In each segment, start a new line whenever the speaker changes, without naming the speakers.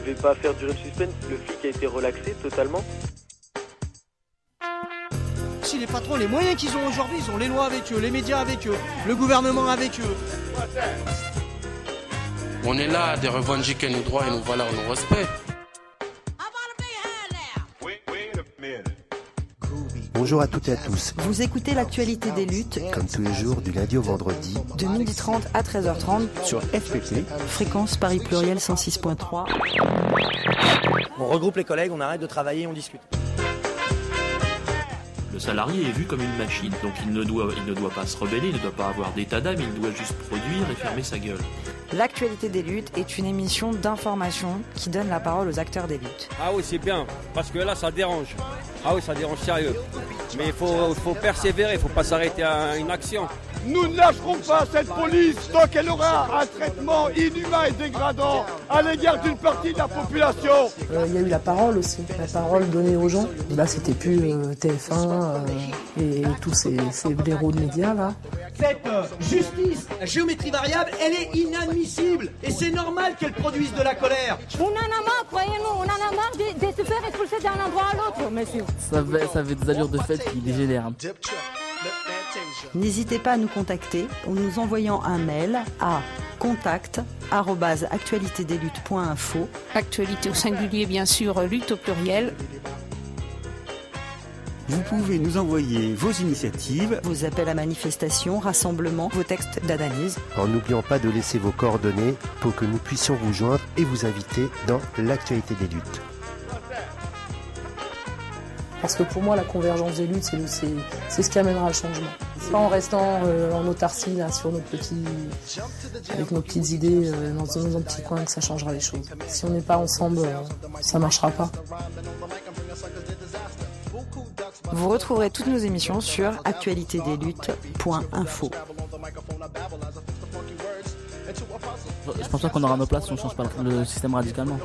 devait pas faire durer le suspense, le flic a été relaxé totalement.
Si les patrons, les moyens qu'ils ont aujourd'hui, ils ont les lois avec eux, les médias avec eux, le gouvernement avec eux.
On est là de revendiquer nos droits et nos valeurs, nos respects.
Bonjour à toutes et à tous.
Vous écoutez l'actualité des luttes,
comme tous les jours du lundi au vendredi,
de 12h30 à 13h30
sur FPP,
fréquence Paris Pluriel 106.3.
On regroupe les collègues, on arrête de travailler, on discute.
Le salarié est vu comme une machine, donc il ne doit pas se rebeller, il ne doit pas avoir d'état d'âme, il doit juste produire et fermer sa gueule.
L'actualité des luttes est une émission d'information qui donne la parole aux acteurs des luttes.
Ah oui, c'est bien, parce que là ça dérange. Ah oui, ça dérange sérieux. Mais il faut persévérer, il ne faut pas s'arrêter à une action.
Nous ne lâcherons pas cette police tant qu'elle aura un traitement inhumain et dégradant à l'égard d'une partie de la population.
Il y a eu la parole aussi, la parole donnée aux gens. Là, c'était plus TF1 et tous ces blaireaux de médias là.
Cette justice, la géométrie variable, elle est inadmissible. Et c'est normal qu'elle produise de la colère.
On en a marre, croyez-nous, on en a marre de se faire expulser d'un endroit à l'autre, monsieur.
Ça avait des allures de fête qui dégénèrent.
N'hésitez pas à nous contacter en nous envoyant un mail à contact@actualitédesluttes.info.
Actualité au singulier, bien sûr, lutte au pluriel.
Vous pouvez nous envoyer vos initiatives,
vos appels à manifestation, rassemblements, vos textes d'analyse.
en n'oubliant pas de laisser vos coordonnées pour que nous puissions vous joindre et vous inviter dans l'actualité des luttes.
Parce que pour moi, la convergence des luttes, c'est ce qui amènera le changement. Pas en restant en autarcie là, avec nos petites idées dans un petit coin que ça changera les choses. Si on n'est pas ensemble, ça marchera pas.
Vous retrouverez toutes nos émissions sur actualitédesluttes.info.
Je pense pas qu'on aura nos places si on change pas le système radicalement.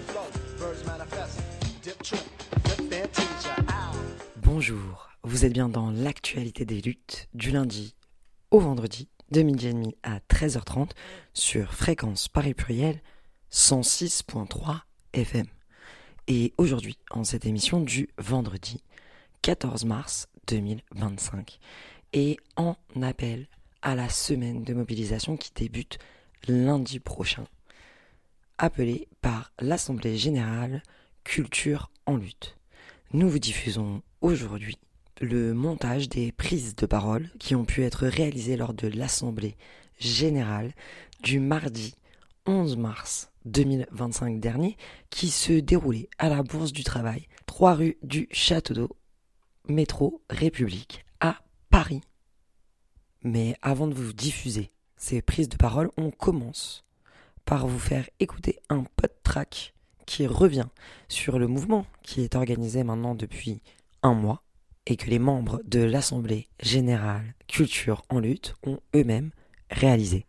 Bonjour, vous êtes bien dans l'actualité des luttes du lundi au vendredi de 12h30 à 13h30 sur fréquence Paris Pluriel 106.3 FM. Et aujourd'hui, en cette émission du vendredi 14 mars 2025, et en appel à la semaine de mobilisation qui débute lundi prochain, appelée par l'Assemblée Générale Culture en Lutte. Nous vous diffusons aujourd'hui le montage des prises de parole qui ont pu être réalisées lors de l'Assemblée Générale du mardi 11 mars 2025 dernier, qui se déroulait à la Bourse du Travail, 3 rue du Château d'Eau, métro République, à Paris. Mais avant de vous diffuser ces prises de parole, on commence par vous faire écouter un pod-track qui revient sur le mouvement qui est organisé maintenant depuis un mois et que les membres de l'Assemblée Générale Culture en Lutte ont eux-mêmes réalisé.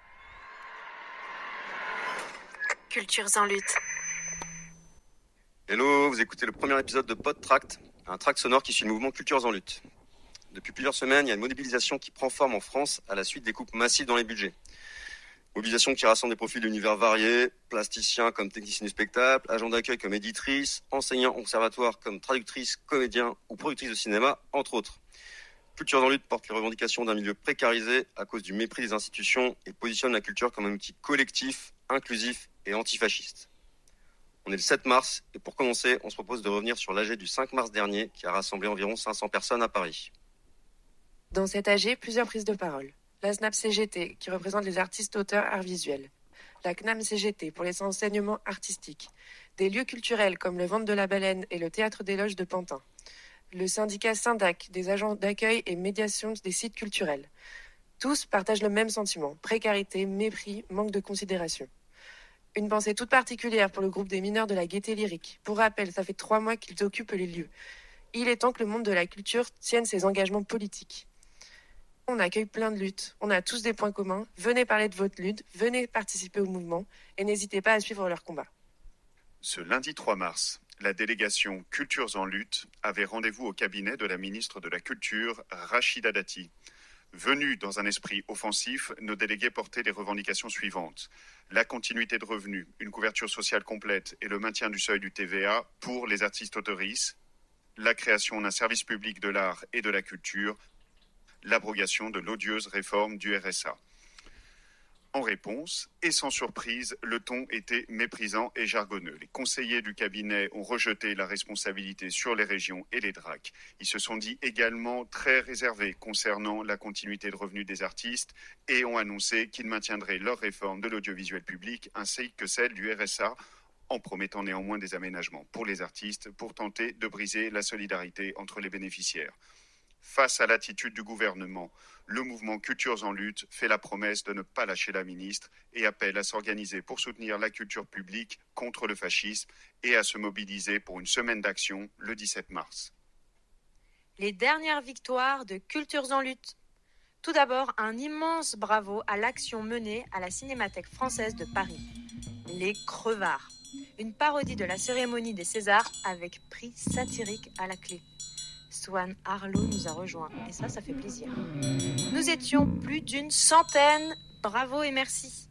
Cultures en lutte.
Hello, vous écoutez le premier épisode de Podtract, un tract sonore qui suit le mouvement Cultures en lutte. Depuis plusieurs semaines, il y a une mobilisation qui prend forme en France à la suite des coupes massives dans les budgets. Mobilisation qui rassemble des profils d'univers variés, plasticiens comme techniciens du spectacle, agents d'accueil comme éditrices, enseignants au conservatoire comme traductrices, comédiens ou productrices de cinéma, entre autres. Cultures en lutte porte les revendications d'un milieu précarisé à cause du mépris des institutions et positionne la culture comme un outil collectif, inclusif et antifasciste. On est le 7 mars et pour commencer, on se propose de revenir sur l'AG du 5 mars dernier qui a rassemblé environ 500 personnes à Paris.
Dans cet AG, plusieurs prises de parole. La SNAP CGT, qui représente les artistes auteurs arts visuels. La CNAM CGT, pour les enseignements artistiques. Des lieux culturels comme le Ventre de la Baleine et le Théâtre des Loges de Pantin. Le syndicat Syndac, des agents d'accueil et médiation des sites culturels. Tous partagent le même sentiment, précarité, mépris, manque de considération. Une pensée toute particulière pour le groupe des mineurs de la Gaîté Lyrique. Pour rappel, ça fait 3 mois qu'ils occupent les lieux. Il est temps que le monde de la culture tienne ses engagements politiques. On accueille plein de luttes, on a tous des points communs. Venez parler de votre lutte, venez participer au mouvement et n'hésitez pas à suivre leur combat.
Ce lundi 3 mars, la délégation Cultures en lutte avait rendez-vous au cabinet de la ministre de la Culture, Rachida Dati, Venus dans un esprit offensif, nos délégués portaient les revendications suivantes. La continuité de revenus, une couverture sociale complète et le maintien du seuil du TVA pour les artistes autoristes, la création d'un service public de l'art et de la culture, l'abrogation de l'odieuse réforme du RSA. En réponse, et sans surprise, le ton était méprisant et jargonneux. Les conseillers du cabinet ont rejeté la responsabilité sur les régions et les DRAC. Ils se sont dit également très réservés concernant la continuité de revenus des artistes et ont annoncé qu'ils maintiendraient leur réforme de l'audiovisuel public ainsi que celle du RSA, en promettant néanmoins des aménagements pour les artistes pour tenter de briser la solidarité entre les bénéficiaires. Face à l'attitude du gouvernement, le mouvement Cultures en lutte fait la promesse de ne pas lâcher la ministre et appelle à s'organiser pour soutenir la culture publique contre le fascisme et à se mobiliser pour une semaine d'action le 17 mars.
Les dernières victoires de Cultures en lutte. Tout d'abord, un immense bravo à l'action menée à la Cinémathèque française de Paris. Les Crevards. Une parodie de la cérémonie des Césars avec prix satirique à la clé. Swan Arlo nous a rejoints et ça fait plaisir. Nous étions plus d'une centaine. Bravo et merci.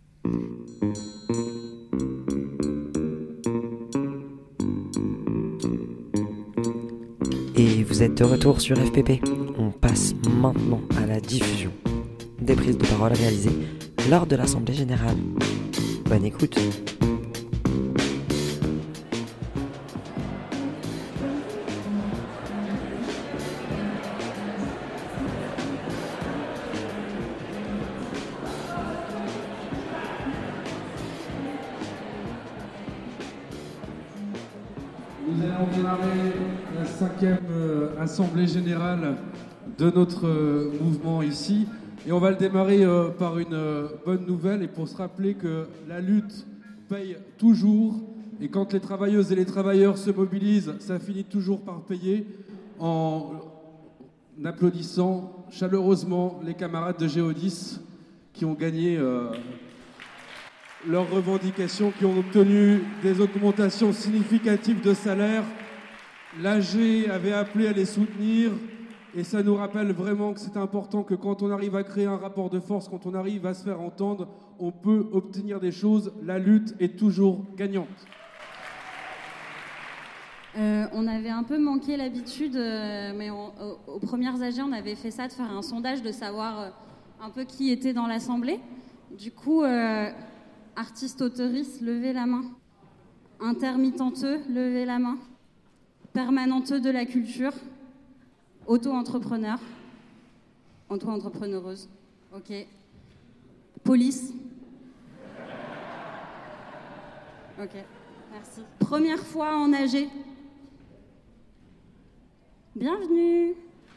Et vous êtes de retour sur FPP. On passe maintenant à la diffusion des prises de parole réalisées lors de l'Assemblée Générale. Bonne écoute.
Nous allons démarrer la 5e Assemblée Générale de notre mouvement ici. Et on va le démarrer par une bonne nouvelle et pour se rappeler que la lutte paye toujours. Et quand les travailleuses et les travailleurs se mobilisent, ça finit toujours par payer en applaudissant chaleureusement les camarades de Géodis qui ont gagné leurs revendications, qui ont obtenu des augmentations significatives de salaire. L'AG avait appelé à les soutenir et ça nous rappelle vraiment que c'est important que quand on arrive à créer un rapport de force, quand on arrive à se faire entendre, on peut obtenir des choses. La lutte est toujours gagnante.
On avait un peu manqué l'habitude, mais aux premières AG, on avait fait ça, de faire un sondage, de savoir un peu qui était dans l'Assemblée. Du coup, artistes-autoristes, levez la main. Intermittenteux, levez la main. Permanenteux de la culture. Auto-entrepreneurs. Auto-entrepreneureuses. Ok. Police. Ok, merci. Première fois en AG. Bienvenue.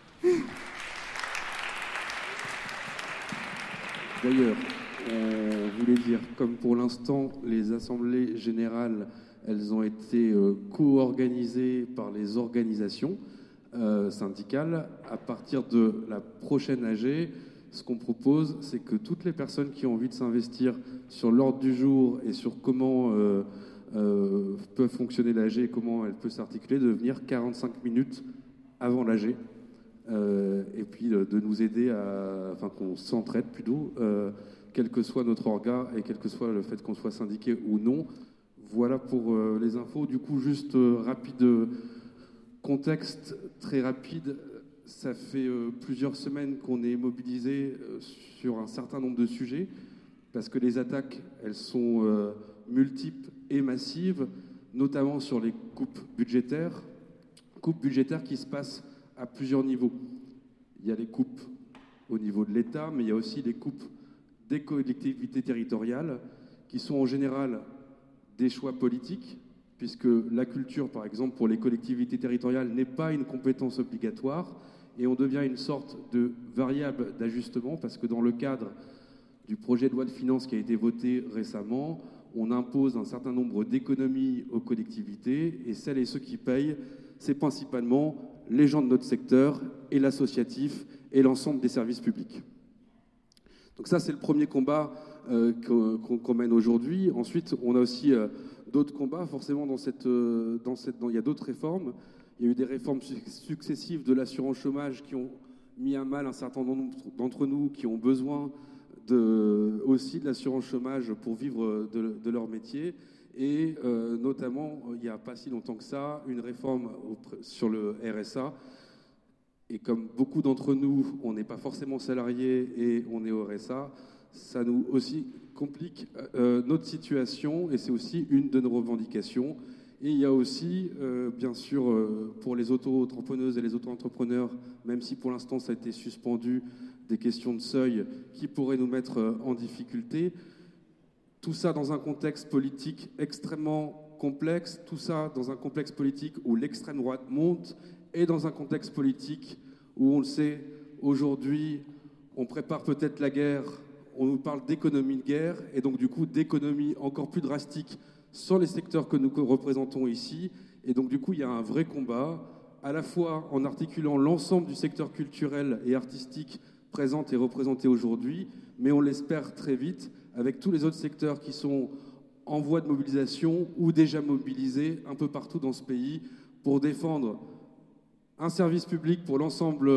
D'ailleurs, on voulait dire, comme pour l'instant, les assemblées générales, elles ont été co-organisées par les organisations syndicales. À partir de la prochaine AG, ce qu'on propose, c'est que toutes les personnes qui ont envie de s'investir sur l'ordre du jour et sur comment peut fonctionner l'AG et comment elle peut s'articuler, de venir 45 minutes avant l'AG. Et puis de nous aider enfin qu'on s'entraide plutôt, quel que soit notre orga et quel que soit le fait qu'on soit syndiqué ou non. Voilà pour les infos. Du coup, juste rapide contexte, très rapide. Ça fait plusieurs semaines qu'on est mobilisé sur un certain nombre de sujets parce que les attaques, elles sont multiples et massives, notamment sur les coupes budgétaires qui se passent à plusieurs niveaux. Il y a les coupes au niveau de l'État, mais il y a aussi les coupes des collectivités territoriales, qui sont en général des choix politiques, puisque la culture, par exemple, pour les collectivités territoriales, n'est pas une compétence obligatoire, et on devient une sorte de variable d'ajustement, parce que dans le cadre du projet de loi de finances qui a été voté récemment, on impose un certain nombre d'économies aux collectivités, et celles et ceux qui payent, c'est principalement les gens de notre secteur et l'associatif et l'ensemble des services publics. Donc ça, c'est le premier combat qu'on mène aujourd'hui. Ensuite, on a aussi d'autres combats. Forcément, il y a d'autres réformes. Il y a eu des réformes successives de l'assurance chômage qui ont mis à mal un certain nombre d'entre nous qui ont besoin aussi de l'assurance chômage pour vivre de leur métier. Et notamment, il n'y a pas si longtemps que ça, une réforme sur le RSA. Et comme beaucoup d'entre nous, on n'est pas forcément salariés et on est au RSA, ça nous aussi complique notre situation et c'est aussi une de nos revendications. Et il y a aussi, bien sûr, pour les auto-entrepreneuses et les auto-entrepreneurs, même si pour l'instant ça a été suspendu, des questions de seuil qui pourraient nous mettre en difficulté. Tout ça dans un contexte politique extrêmement complexe, tout ça dans un contexte politique où l'extrême droite monte et dans un contexte politique où, on le sait, aujourd'hui, on prépare peut-être la guerre, on nous parle d'économie de guerre et donc du coup d'économie encore plus drastique sur les secteurs que nous représentons ici. Et donc du coup, il y a un vrai combat, à la fois en articulant l'ensemble du secteur culturel et artistique présent et représenté aujourd'hui, mais on l'espère très vite, avec tous les autres secteurs qui sont en voie de mobilisation ou déjà mobilisés un peu partout dans ce pays pour défendre un service public pour l'ensemble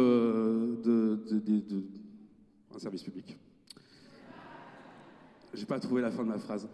un service public. J'ai pas trouvé la fin de ma phrase.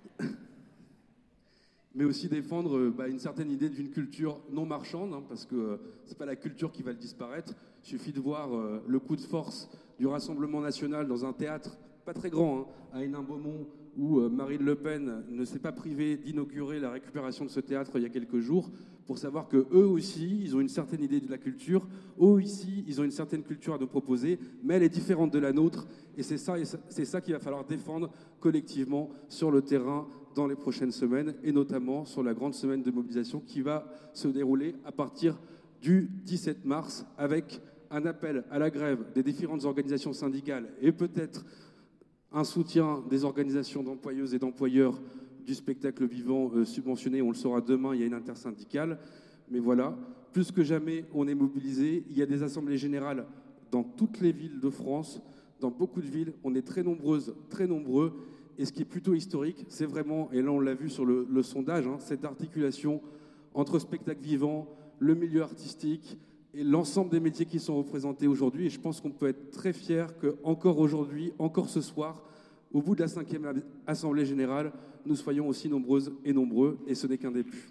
Mais aussi défendre une certaine idée d'une culture non marchande, parce que c'est pas la culture qui va disparaître. Il suffit de voir le coup de force du Rassemblement national dans un théâtre pas très grand, à Hénin-Beaumont, où Marine Le Pen ne s'est pas privée d'inaugurer la récupération de ce théâtre il y a quelques jours, pour savoir qu'eux aussi, ils ont une certaine idée de la culture, eux aussi, ils ont une certaine culture à nous proposer, mais elle est différente de la nôtre, et c'est ça qu'il va falloir défendre collectivement sur le terrain dans les prochaines semaines, et notamment sur la grande semaine de mobilisation qui va se dérouler à partir du 17 mars, avec un appel à la grève des différentes organisations syndicales, et peut-être un soutien des organisations d'employeuses et d'employeurs du spectacle vivant subventionné. On le saura demain, il y a une intersyndicale. Mais voilà, plus que jamais, on est mobilisés. Il y a des assemblées générales dans toutes les villes de France, dans beaucoup de villes. On est très nombreuses, très nombreux. Et ce qui est plutôt historique, c'est vraiment, et là on l'a vu sur le sondage, cette articulation entre spectacle vivant, le milieu artistique et l'ensemble des métiers qui sont représentés aujourd'hui. Et je pense qu'on peut être très fiers qu'encore aujourd'hui, encore ce soir, au bout de la 5e Assemblée Générale, nous soyons aussi nombreuses et nombreux, et ce n'est qu'un début.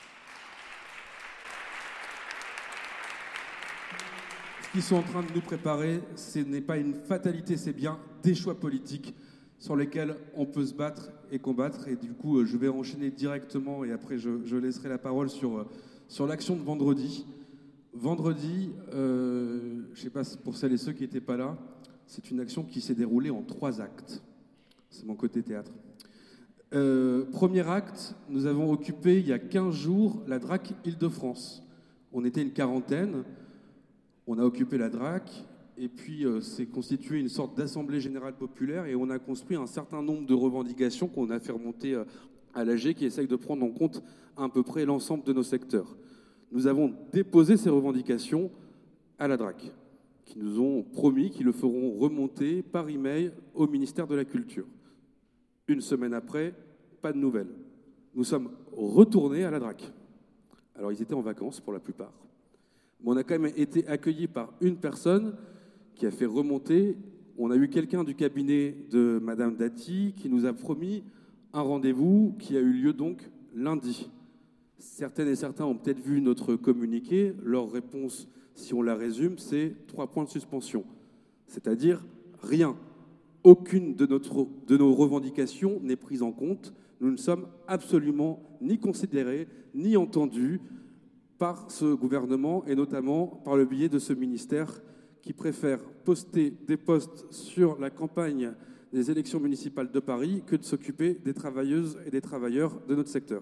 Ce qu'ils sont en train de nous préparer, ce n'est pas une fatalité, c'est bien des choix politiques sur lesquels on peut se battre et combattre. Et du coup, je vais enchaîner directement, et après je laisserai la parole sur l'action de vendredi. Vendredi, je ne sais pas pour celles et ceux qui n'étaient pas là, c'est une action qui s'est déroulée en 3 actes. C'est mon côté théâtre. Premier acte, nous avons occupé il y a 15 jours la DRAC Île-de-France. On était une quarantaine, on a occupé la DRAC et puis s'est constitué une sorte d'assemblée générale populaire et on a construit un certain nombre de revendications qu'on a fait remonter à l'AG qui essaye de prendre en compte à peu près l'ensemble de nos secteurs. Nous avons déposé ces revendications à la DRAC, qui nous ont promis qu'ils le feront remonter par email au ministère de la Culture. Une semaine après, pas de nouvelles. Nous sommes retournés à la DRAC. Alors, ils étaient en vacances pour la plupart. Mais on a quand même été accueillis par une personne qui a fait remonter. On a eu quelqu'un du cabinet de Madame Dati qui nous a promis un rendez-vous qui a eu lieu donc lundi. Certaines et certains ont peut-être vu notre communiqué. Leur réponse, si on la résume, c'est 3 points de suspension. C'est-à-dire rien. Aucune de nos revendications n'est prise en compte. Nous ne sommes absolument ni considérés, ni entendus par ce gouvernement, et notamment par le biais de ce ministère qui préfère poster des posts sur la campagne des élections municipales de Paris que de s'occuper des travailleuses et des travailleurs de notre secteur.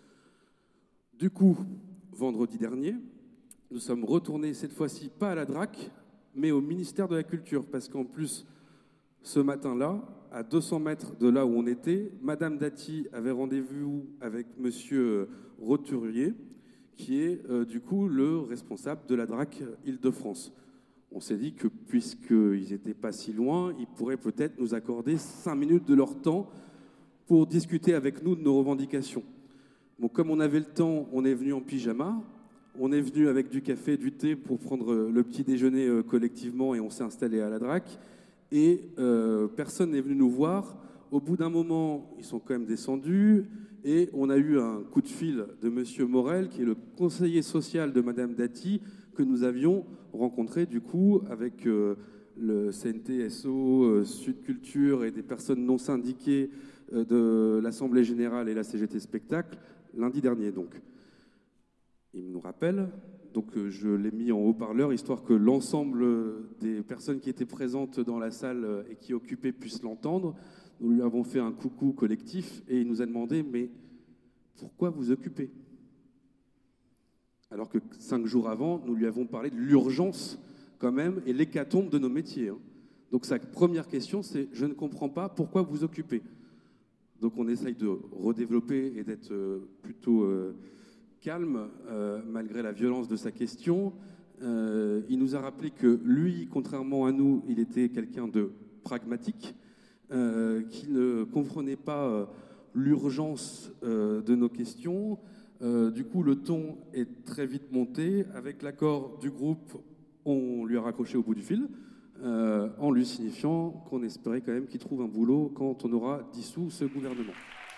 Du coup, vendredi dernier, nous sommes retournés cette fois-ci pas à la DRAC, mais au ministère de la Culture, parce qu'en plus, ce matin-là, à 200 mètres de là où on était, Madame Dati avait rendez-vous avec Monsieur Roturier, qui est du coup le responsable de la DRAC Île-de-France. On s'est dit que puisqu'ils n'étaient pas si loin, ils pourraient peut-être nous accorder 5 minutes de leur temps pour discuter avec nous de nos revendications. Bon, comme on avait le temps, on est venu en pyjama. On est venu avec du café, du thé pour prendre le petit déjeuner collectivement et on s'est installé à la DRAC. Et personne n'est venu nous voir. Au bout d'un moment, ils sont quand même descendus et on a eu un coup de fil de Monsieur Morel, qui est le conseiller social de Madame Dati, que nous avions rencontré du coup avec le CNTSO, Sud Culture et des personnes non syndiquées de l'Assemblée Générale et la CGT Spectacle lundi dernier. Donc, il nous rappelle, donc je l'ai mis en haut-parleur histoire que l'ensemble des personnes qui étaient présentes dans la salle et qui occupaient puissent l'entendre. Nous lui avons fait un coucou collectif et il nous a demandé « Mais pourquoi vous occupez ?» Alors que 5 jours avant, nous lui avons parlé de l'urgence quand même et l'hécatombe de nos métiers. Donc sa première question, c'est « Je ne comprends pas pourquoi vous occupez ?» Donc on essaye de redévelopper et d'être plutôt calme malgré la violence de sa question. Il nous a rappelé que lui, contrairement à nous, il était quelqu'un de pragmatique, qui ne comprenait pas l'urgence de nos questions. Du coup, le ton est très vite monté. Avec l'accord du groupe, on lui a raccroché au bout du fil, en lui signifiant qu'on espérait quand même qu'il trouve un boulot quand on aura dissous ce gouvernement.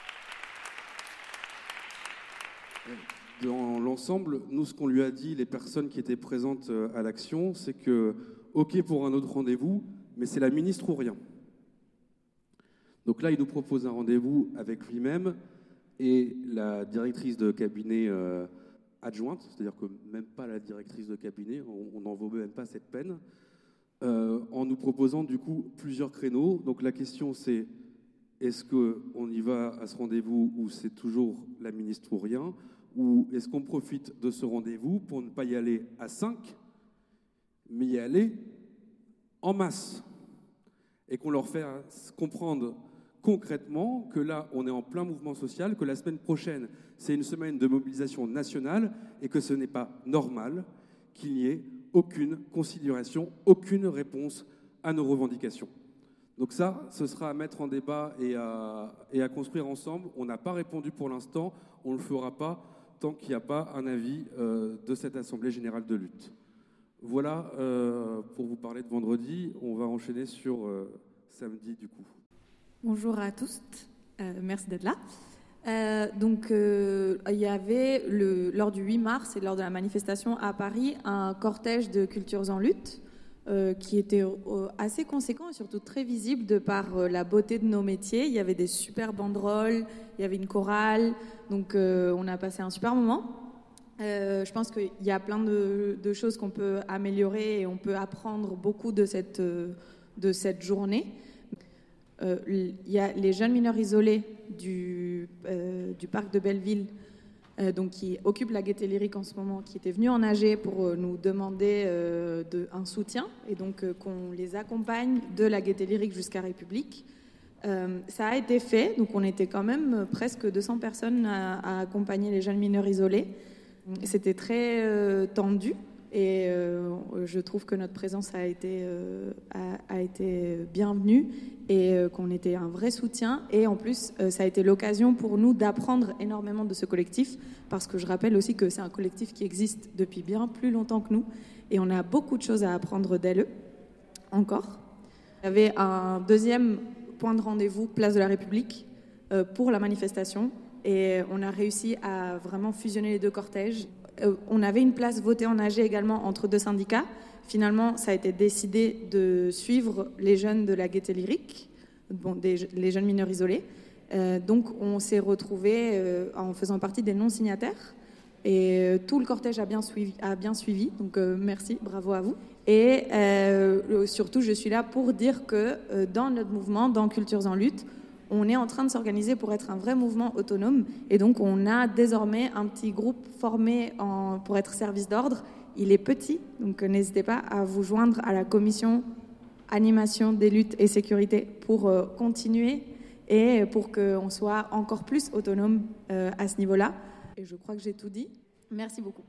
Dans l'ensemble, nous, ce qu'on lui a dit, les personnes qui étaient présentes à l'action, c'est que, OK pour un autre rendez-vous, mais c'est la ministre ou rien. Donc là, il nous propose un rendez-vous avec lui-même et la directrice de cabinet adjointe, c'est-à-dire que même pas la directrice de cabinet, on n'en vaut même pas cette peine, en nous proposant du coup plusieurs créneaux. Donc la question c'est, est-ce qu'on y va à ce rendez-vous où c'est toujours la ministre ou rien, ou est-ce qu'on profite de ce rendez-vous pour ne pas y aller à 5, mais y aller en masse, et qu'on leur fait comprendre concrètement que là, on est en plein mouvement social, que la semaine prochaine, c'est une semaine de mobilisation nationale et que ce n'est pas normal qu'il n'y ait aucune considération, aucune réponse à nos revendications. Donc ça, ce sera à mettre en débat et à construire ensemble. On n'a pas répondu pour l'instant, on ne le fera pas tant qu'il n'y a pas un avis de cette Assemblée Générale de lutte. Voilà pour vous parler de vendredi. On va enchaîner sur samedi du coup.
Bonjour à tous, merci d'être là. Il y avait lors du 8 mars et lors de la manifestation à Paris un cortège de cultures en lutte qui était assez conséquent et surtout très visible de par la beauté de nos métiers. Il y avait des super banderoles, il y avait une chorale, donc on a passé un super moment. Je pense qu'il y a plein de choses qu'on peut améliorer et on peut apprendre beaucoup de cette journée. Il y a les jeunes mineurs isolés du parc de Belleville, qui occupent la Gaîté Lyrique en ce moment, qui étaient venus en AG pour nous demander un soutien et donc qu'on les accompagne de la Gaîté Lyrique jusqu'à République. Ça a été fait, donc on était quand même presque 200 personnes à accompagner les jeunes mineurs isolés. C'était très tendu. Et je trouve que notre présence a été bienvenue et qu'on était un vrai soutien. Et en plus, ça a été l'occasion pour nous d'apprendre énormément de ce collectif, parce que je rappelle aussi que c'est un collectif qui existe depuis bien plus longtemps que nous. Et on a beaucoup de choses à apprendre d'elle encore. Il y avait un deuxième point de rendez-vous, Place de la République, pour la manifestation. Et on a réussi à vraiment fusionner les deux cortèges. On avait une place votée en AG également entre deux syndicats. Finalement, ça a été décidé de suivre les jeunes de la Gaîté Lyrique, les jeunes mineurs isolés. Donc, on s'est retrouvés en faisant partie des non-signataires. Et tout le cortège a bien suivi. Donc, merci, bravo à vous. Et surtout, je suis là pour dire que dans notre mouvement, dans Cultures en lutte, on est en train de s'organiser pour être un vrai mouvement autonome. Et donc, on a désormais un petit groupe formé pour être service d'ordre. Il est petit, donc n'hésitez pas à vous joindre à la commission animation des luttes et sécurité pour continuer et pour qu'on soit encore plus autonome à ce niveau-là. Et je crois que j'ai tout dit. Merci beaucoup.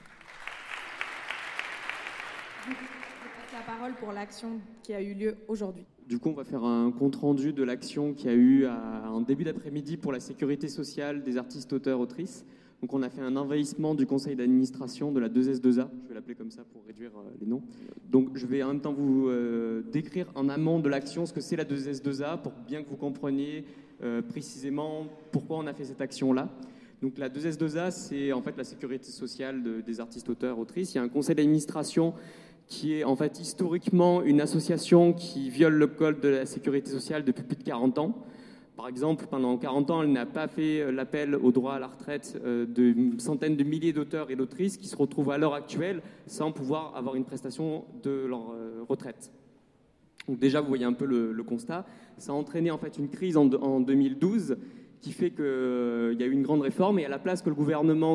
Je passe la parole pour l'action qui a eu lieu aujourd'hui.
Du coup, on va faire un compte-rendu de l'action qu'il y a eu en début d'après-midi pour la sécurité sociale des artistes, auteurs, autrices. Donc on a fait un envahissement du conseil d'administration de la 2S2A, je vais l'appeler comme ça pour réduire les noms. Donc je vais en même temps vous décrire en amont de l'action ce que c'est la 2S2A pour bien que vous compreniez précisément pourquoi on a fait cette action-là. Donc la 2S2A, c'est en fait la sécurité sociale des artistes, auteurs, autrices. Il y a un conseil d'administration qui est en fait historiquement une association qui viole le code de la sécurité sociale depuis plus de 40 ans. Par exemple, pendant 40 ans, elle n'a pas fait l'appel au droit à la retraite de centaines de milliers d'auteurs et d'autrices qui se retrouvent à l'heure actuelle sans pouvoir avoir une prestation de leur retraite. Donc déjà, vous voyez un peu le constat. Ça a entraîné en fait une crise en 2012 qui fait qu'il y a eu une grande réforme et à la place que le gouvernement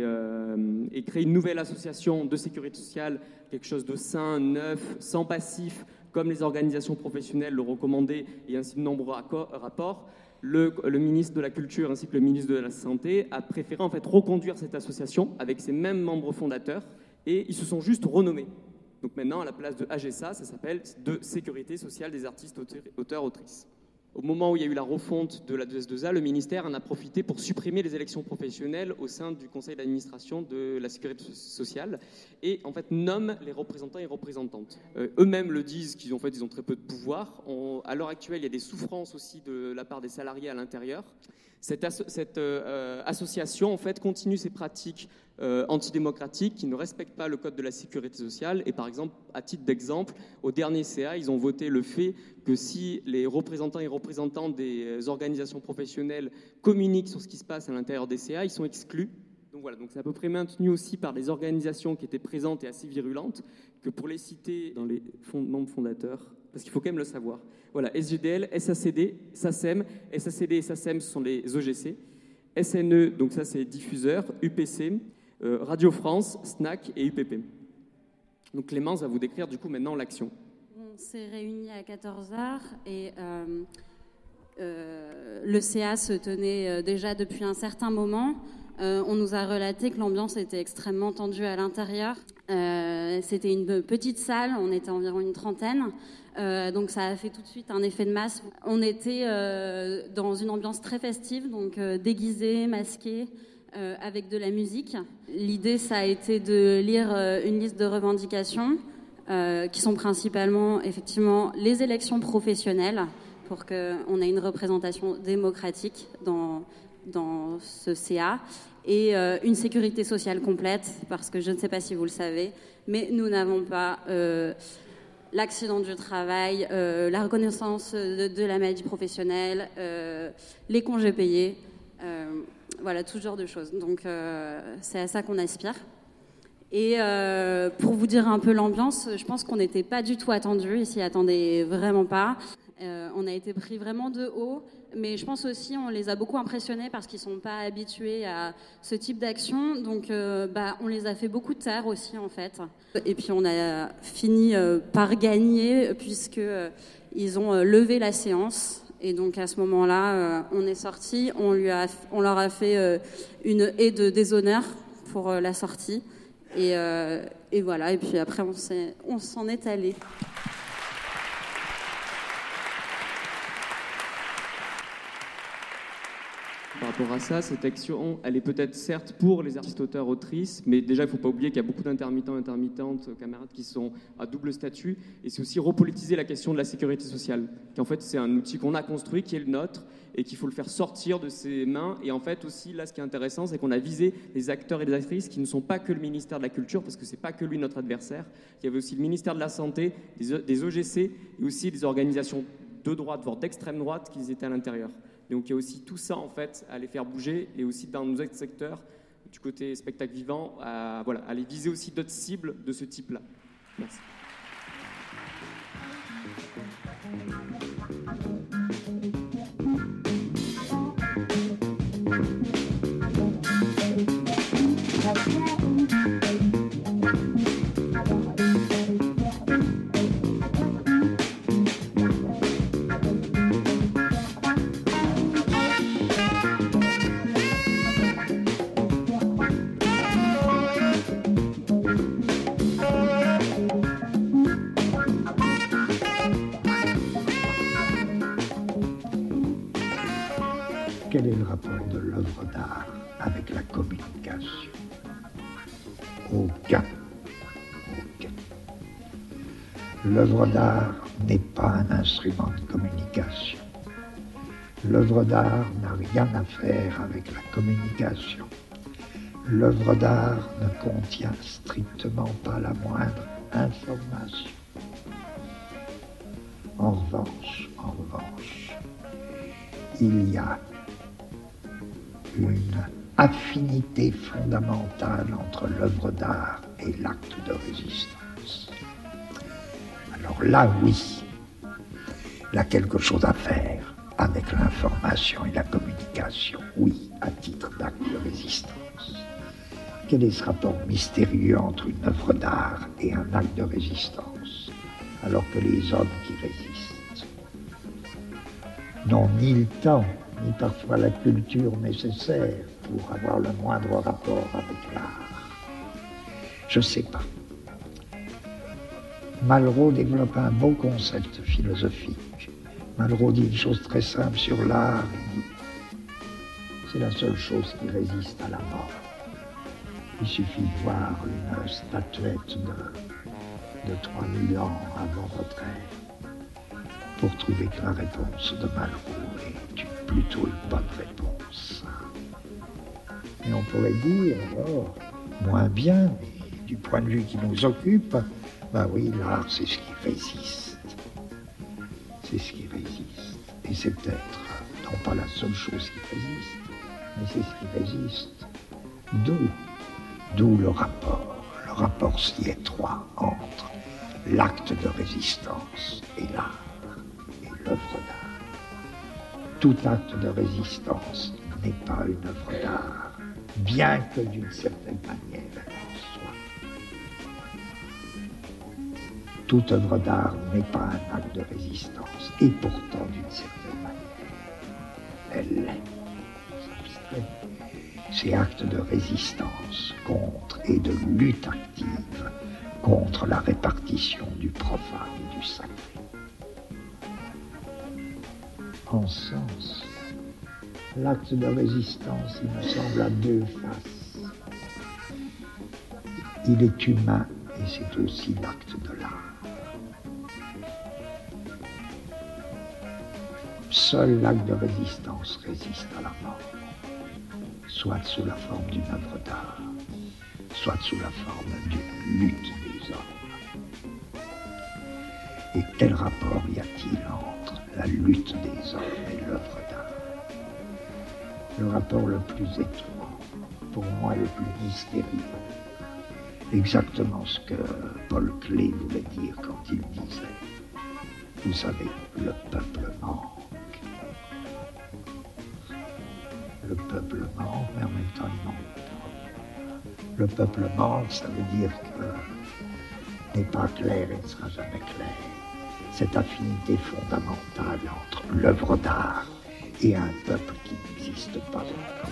ait créé une nouvelle association de sécurité sociale, quelque chose de sain, neuf, sans passif, comme les organisations professionnelles le recommandaient et ainsi de nombreux rapports, le ministre de la Culture ainsi que le ministre de la Santé a préféré en fait reconduire cette association avec ses mêmes membres fondateurs et ils se sont juste renommés. Donc maintenant, à la place de AGSA, ça s'appelle de Sécurité sociale des artistes, auteurs, autrices. Au moment où il y a eu la refonte de la 2S2A, le ministère en a profité pour supprimer les élections professionnelles au sein du conseil d'administration de la sécurité sociale et en fait nomme les représentants et représentantes. Eux-mêmes le disent qu'ils ont très peu de pouvoir. À l'heure actuelle, il y a des souffrances aussi de la part des salariés à l'intérieur. Cette association en fait continue ses pratiques antidémocratiques qui ne respectent pas le code de la sécurité sociale et par exemple, à titre d'exemple, au dernier CA, ils ont voté le fait que si les représentants et représentantes des organisations professionnelles communiquent sur ce qui se passe à l'intérieur des CA, ils sont exclus. Donc voilà, donc c'est à peu près maintenu aussi par des organisations qui étaient présentes et assez virulentes, que pour les citer dans les membres fondateurs, parce qu'il faut quand même le savoir. Voilà, SGDL, SACD, SACEM, SACD et SACEM ce sont les OGC, SNE, donc ça c'est diffuseur, UPC, Radio France, SNAC et UPP. Donc Clémence va vous décrire du coup maintenant l'action.
On s'est réunis à 14h et le CA se tenait déjà depuis un certain moment. On nous a relaté que l'ambiance était extrêmement tendue à l'intérieur. C'était une petite salle, on était environ une trentaine, donc ça a fait tout de suite un effet de masse. On était dans une ambiance très festive, donc déguisés, masqués, avec de la musique. L'idée, ça a été de lire une liste de revendications qui sont principalement, effectivement, les élections professionnelles pour qu'on ait une représentation démocratique dans ce CA et une sécurité sociale complète, parce que je ne sais pas si vous le savez, mais nous n'avons pas l'accident du travail, la reconnaissance de la maladie professionnelle, les congés payés, voilà, tout ce genre de choses. Donc c'est à ça qu'on aspire. Et pour vous dire un peu l'ambiance, je pense qu'on n'était pas du tout attendus, ils s'y attendaient vraiment pas. On a été pris vraiment de haut, mais je pense aussi on les a beaucoup impressionnés parce qu'ils ne sont pas habitués à ce type d'action, donc on les a fait beaucoup taire aussi en fait. Et puis on a fini par gagner puisqu'ils ont levé la séance. Et donc à ce moment-là, on est sorti, on leur a fait une haie de déshonneur pour la sortie. Et voilà, et puis après on s'en est allé.
Par rapport à ça, cette action, elle est peut-être certes pour les artistes, auteurs, autrices, mais déjà, il ne faut pas oublier qu'il y a beaucoup d'intermittents, intermittentes, camarades qui sont à double statut, et c'est aussi repolitiser la question de la sécurité sociale, qui en fait, c'est un outil qu'on a construit, qui est le nôtre, et qu'il faut le faire sortir de ses mains, et en fait aussi, là, ce qui est intéressant, c'est qu'on a visé les acteurs et les actrices qui ne sont pas que le ministère de la Culture, parce que c'est pas que lui notre adversaire, il y avait aussi le ministère de la Santé, des OGC, et aussi des organisations de droite, voire d'extrême droite, qui étaient à l'intérieur. Donc il y a aussi tout ça en fait à les faire bouger et aussi dans nos autres secteurs du côté spectacle vivant à aller viser aussi d'autres cibles de ce type-là. Merci.
Quel est le rapport de l'œuvre d'art avec la communication. Aucun. L'œuvre d'art n'est pas un instrument de communication. L'œuvre d'art n'a rien à faire avec la communication. L'œuvre d'art ne contient strictement pas la moindre information. En revanche, il y a une affinité fondamentale entre l'œuvre d'art et l'acte de résistance. Alors là, oui, il y a quelque chose à faire avec l'information et la communication, oui, à titre d'acte de résistance. Quel est ce rapport mystérieux entre une œuvre d'art et un acte de résistance, alors que les hommes qui résistent n'ont ni le temps, ni parfois la culture nécessaire pour avoir le moindre rapport avec l'art? Je ne sais pas. Malraux développe un beau concept philosophique. Malraux dit une chose très simple sur l'art. Il dit, c'est la seule chose qui résiste à la mort. Il suffit de voir une statuette de 3000 ans avant votre ère pour trouver que la réponse de Malraux est plutôt une bonne réponse. Et on pourrait dire, alors, moins bien, mais du point de vue qui nous occupe, ben oui, l'art, c'est ce qui résiste. C'est ce qui résiste. Et c'est peut-être, non pas la seule chose qui résiste, mais c'est ce qui résiste. D'où le rapport si étroit entre l'acte de résistance et l'art, et l'œuvre d'art. Tout acte de résistance n'est pas une œuvre d'art, bien que d'une certaine manière elle en soit. Toute œuvre d'art n'est pas un acte de résistance, et pourtant d'une certaine manière, elle l'est. Ces actes de résistance contre et de lutte active contre la répartition du profane et du sacré. En ce sens, l'acte de résistance, il me semble, a deux faces. Il est humain et c'est aussi l'acte de l'art. Seul l'acte de résistance résiste à la mort, soit sous la forme d'une œuvre d'art, soit sous la forme d'une lutte des hommes. Et quel rapport y a-t-il entre la lutte des hommes et l'œuvre d'art? Le rapport le plus étroit, pour moi le plus mystérieux, exactement ce que Paul Klee voulait dire quand il disait, vous savez, le peuple manque. Le peuple manque, mais en même temps il manque pas. Le peuple manque, ça veut dire que n'est pas clair et ne sera jamais clair. Cette affinité fondamentale entre l'œuvre d'art et un peuple qui n'existe pas encore.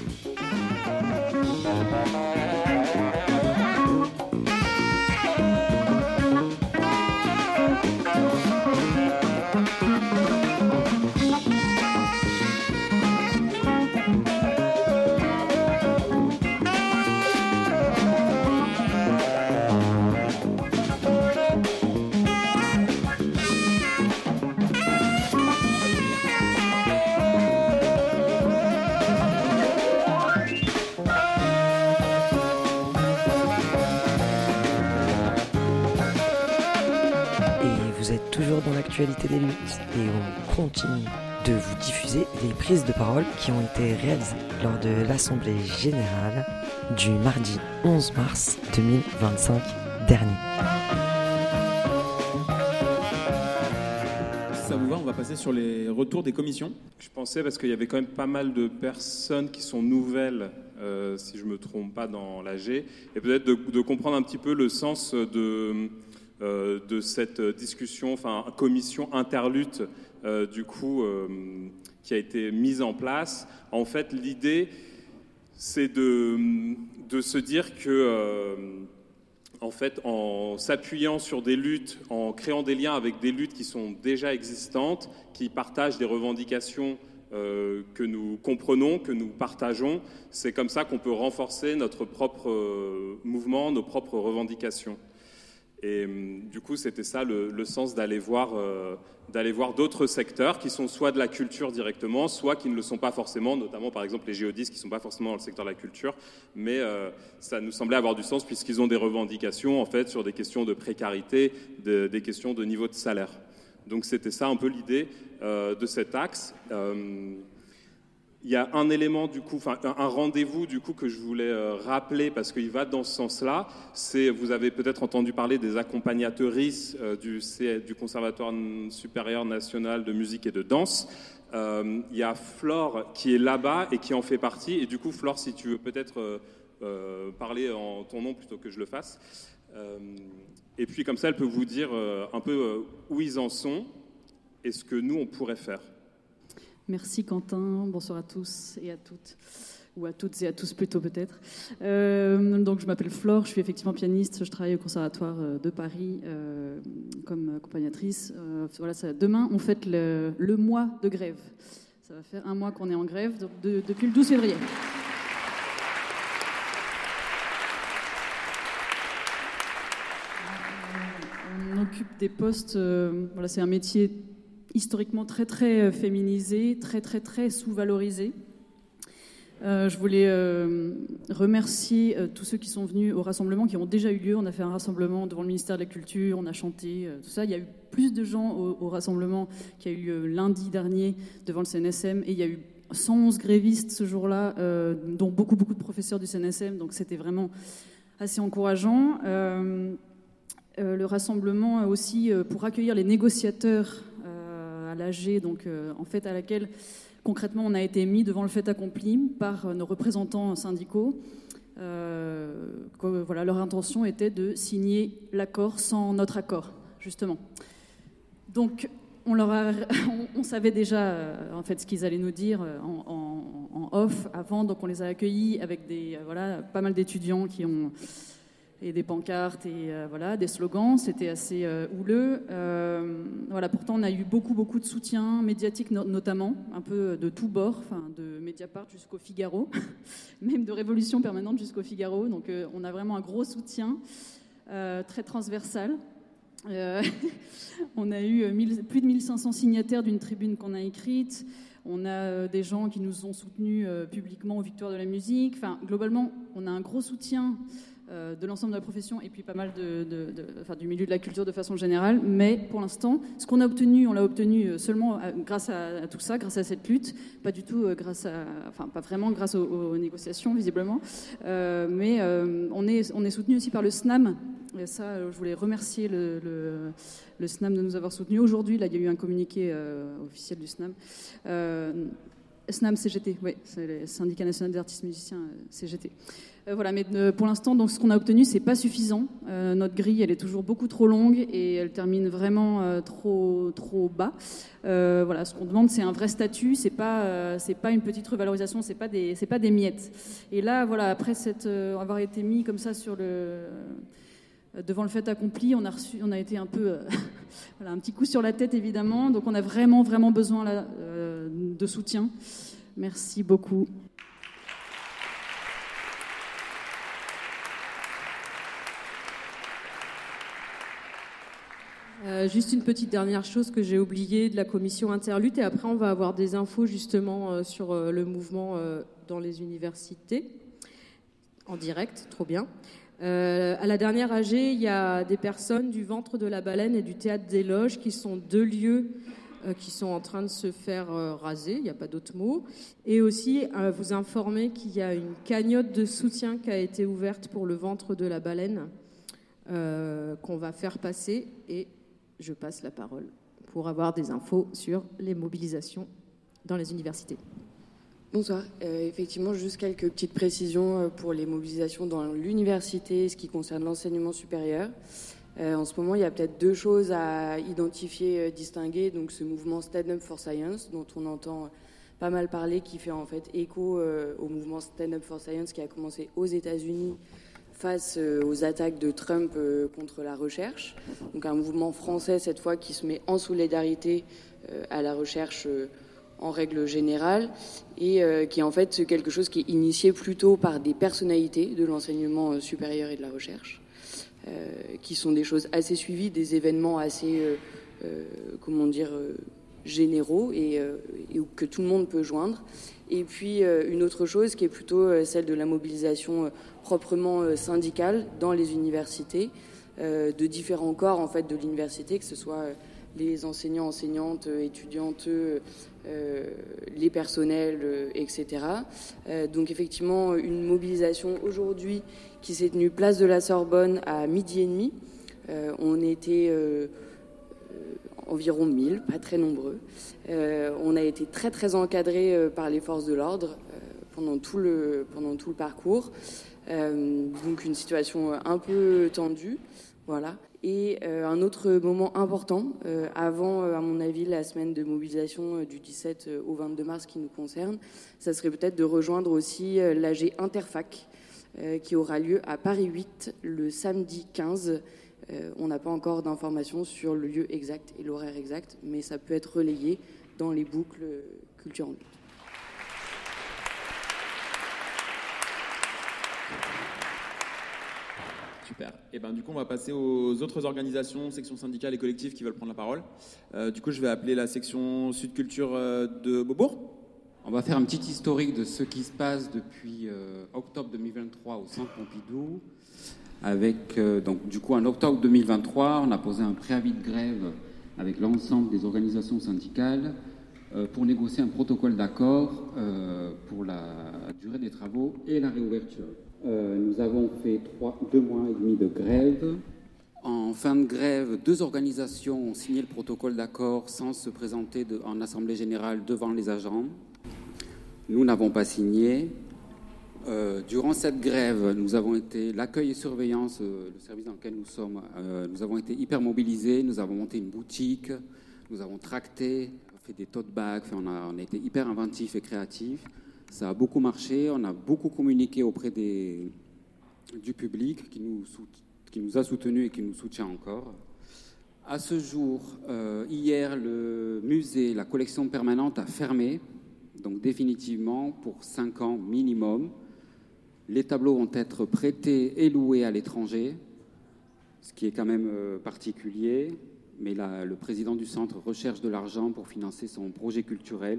Dans l'actualité des luttes et on continue de vous diffuser les prises de parole qui ont été réalisées lors de l'Assemblée Générale du mardi 11 mars 2025 dernier.
Si ça vous va, on va passer sur les retours des commissions. Je pensais, parce qu'il y avait quand même pas mal de personnes qui sont nouvelles, si je ne me trompe pas, dans l'AG, et peut-être de comprendre un petit peu le sens de cette discussion, enfin commission interlutte qui a été mise en place. En fait, l'idée, c'est de se dire que, en fait, en s'appuyant sur des luttes, en créant des liens avec des luttes qui sont déjà existantes, qui partagent des revendications que nous comprenons, que nous partageons. C'est comme ça qu'on peut renforcer notre propre mouvement, nos propres revendications. Et du coup, c'était ça le sens d'aller voir d'autres secteurs qui sont soit de la culture directement, soit qui ne le sont pas forcément, notamment par exemple les géodistes qui ne sont pas forcément dans le secteur de la culture, mais ça nous semblait avoir du sens puisqu'ils ont des revendications en fait sur des questions de précarité, des questions de niveau de salaire. Donc c'était ça un peu l'idée de cet axe. Il y a un élément du coup, enfin un rendez-vous du coup que je voulais rappeler parce qu'il va dans ce sens-là. C'est, vous avez peut-être entendu parler des accompagnatrices du Conservatoire supérieur national de musique et de danse. Il y a Flore qui est là-bas et qui en fait partie. Et du coup, Flore, si tu veux peut-être parler en ton nom plutôt que je le fasse. Et puis comme ça, elle peut vous dire un peu où ils en sont et ce que nous on pourrait faire.
Merci Quentin, bonsoir à tous et à toutes, ou à toutes et à tous plutôt peut-être. Donc je m'appelle Flore, je suis effectivement pianiste, je travaille au Conservatoire de Paris comme accompagnatrice. Voilà, demain on fête le mois de grève. Ça va faire un mois qu'on est en grève, donc depuis le 12 février. On occupe des postes, voilà, c'est un métier historiquement très très féminisé, très très très sous-valorisé. Je voulais remercier tous ceux qui sont venus au rassemblement, qui ont déjà eu lieu. On a fait un rassemblement devant le ministère de la Culture, on a chanté, tout ça. Il y a eu plus de gens au rassemblement qui a eu lieu lundi dernier devant le CNSM, et il y a eu 111 grévistes ce jour-là, dont beaucoup de professeurs du CNSM, donc c'était vraiment assez encourageant. Le rassemblement aussi pour accueillir les négociateurs à l'AG, donc en fait à laquelle concrètement on a été mis devant le fait accompli par nos représentants syndicaux. Voilà, leur intention était de signer l'accord sans notre accord, justement. Donc on savait déjà en fait ce qu'ils allaient nous dire en off avant, donc on les a accueillis avec pas mal d'étudiants qui ont et des pancartes et des slogans. C'était assez houleux. Pourtant, on a eu beaucoup de soutien médiatique, notamment, un peu de tous bords, de Mediapart jusqu'au Figaro, même de Révolution Permanente jusqu'au Figaro. Donc, on a vraiment un gros soutien, très transversal. On a eu plus de 1500 signataires d'une tribune qu'on a écrite. On a des gens qui nous ont soutenus publiquement aux Victoires de la musique. Globalement, on a un gros soutien de l'ensemble de la profession et puis pas mal du milieu de la culture de façon générale. Mais pour l'instant, ce qu'on a obtenu, on l'a obtenu seulement grâce à tout ça, grâce à cette lutte, pas du tout pas vraiment grâce aux négociations visiblement. Mais on est soutenu aussi par le SNAM. Et ça, je voulais remercier le SNAM de nous avoir soutenus. Aujourd'hui, là, il y a eu un communiqué officiel du SNAM. SNAM CGT, oui, c'est le syndicat national des artistes musiciens CGT. Mais pour l'instant, donc, ce qu'on a obtenu, c'est pas suffisant. Notre grille, elle est toujours beaucoup trop longue et elle termine vraiment trop bas. Ce qu'on demande, c'est un vrai statut. C'est pas une petite revalorisation. C'est pas des miettes. Et là, après avoir été mis comme ça devant le fait accompli, on a été un peu un petit coup sur la tête évidemment. Donc on a vraiment besoin là, de soutien. Merci beaucoup.
Juste une petite dernière chose que j'ai oubliée de la commission Interlutte, et après on va avoir des infos justement sur le mouvement dans les universités en direct, trop bien. À la dernière AG, il y a des personnes du Ventre de la Baleine et du Théâtre des Loges, qui sont deux lieux qui sont en train de se faire raser, il n'y a pas d'autre mot. Et aussi vous informer qu'il y a une cagnotte de soutien qui a été ouverte pour le Ventre de la Baleine qu'on va faire passer, et je passe la parole pour avoir des infos sur les mobilisations dans les universités.
Bonsoir. Effectivement, juste quelques petites précisions pour les mobilisations dans l'université, ce qui concerne l'enseignement supérieur. En ce moment, il y a peut-être deux choses à identifier, distinguer. Donc, ce mouvement Stand Up for Science, dont on entend pas mal parler, qui fait en fait écho au mouvement Stand Up for Science qui a commencé aux États-Unis face aux attaques de Trump contre la recherche. Donc, un mouvement français, cette fois, qui se met en solidarité à la recherche en règle générale, et qui est en fait quelque chose qui est initié plutôt par des personnalités de l'enseignement supérieur et de la recherche, qui sont des choses assez suivies, des événements assez, généraux et que tout le monde peut joindre. Et puis une autre chose qui est plutôt celle de la mobilisation proprement syndicale dans les universités, de différents corps en fait de l'université, que ce soit les enseignants, enseignantes, étudiantes, les personnels, etc. Donc effectivement, une mobilisation aujourd'hui qui s'est tenue place de la Sorbonne à 12h30. On était environ 1000, pas très nombreux. On a été très très encadrés par les forces de l'ordre pendant tout le parcours. Donc une situation un peu tendue, voilà. Et un autre moment important, avant, à mon avis, la semaine de mobilisation du 17 au 22 mars qui nous concerne, ça serait peut-être de rejoindre aussi l'AG Interfac, qui aura lieu à Paris 8 le samedi 15. On n'a pas encore d'informations sur le lieu exact et l'horaire exact, mais ça peut être relayé dans les boucles Culture en lutte.
Super. Et du coup, on va passer aux autres organisations, sections syndicales et collectives qui veulent prendre la parole. Du coup, je vais appeler la section Sud Culture de Beaubourg.
On va faire un petit historique de ce qui se passe depuis octobre 2023 au Centre Pompidou. Avec, donc, du coup, en octobre 2023, on a posé un préavis de grève avec l'ensemble des organisations syndicales pour négocier un protocole d'accord pour la durée des travaux et la réouverture. Nous avons fait 2 mois et demi de grève. En fin de grève, 2 organisations ont signé le protocole d'accord sans se présenter en assemblée générale devant les agents. Nous n'avons pas signé. Durant cette grève, nous avons été, l'accueil et surveillance, le service dans lequel nous sommes, nous avons été hyper mobilisés, nous avons monté une boutique, nous avons tracté, fait des tote bags, on a été hyper inventifs et créatifs. Ça a beaucoup marché, on a beaucoup communiqué auprès du public qui nous a soutenus et qui nous soutient encore. À ce jour, hier, le musée, la collection permanente a fermé, donc définitivement pour 5 ans minimum. Les tableaux vont être prêtés et loués à l'étranger, ce qui est quand même particulier, mais là, le président du centre recherche de l'argent pour financer son projet culturel.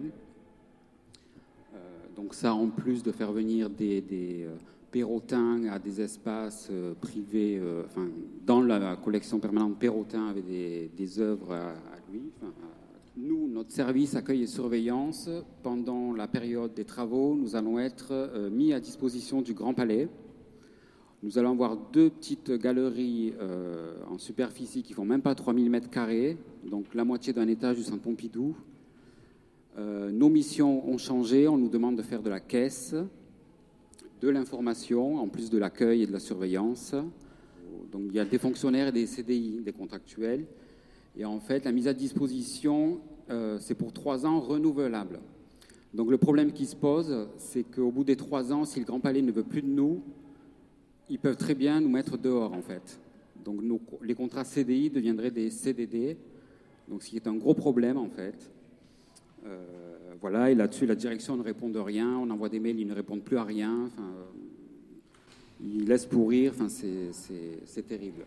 Donc ça, en plus de faire venir des Perrotin à des espaces privés, dans la collection permanente, Perrotin avait des œuvres à lui. Nous, notre service accueil et surveillance, pendant la période des travaux, nous allons être mis à disposition du Grand Palais. Nous allons avoir 2 petites galeries en superficie qui font même pas 3000 m², donc la moitié d'un étage du Centre Pompidou. Nos missions ont changé, on nous demande de faire de la caisse, de l'information, en plus de l'accueil et de la surveillance. Donc il y a des fonctionnaires et des CDI, des contractuels. Et en fait, la mise à disposition, c'est pour 3 ans renouvelables. Donc le problème qui se pose, c'est qu'au bout des 3 ans, si le Grand Palais ne veut plus de nous, ils peuvent très bien nous mettre dehors, en fait. Donc les contrats CDI deviendraient des CDD, donc ce qui est un gros problème, en fait. Voilà, et là-dessus, la direction ne répond de rien. On envoie des mails, ils ne répondent plus à rien. Ils laissent pourrir. C'est terrible.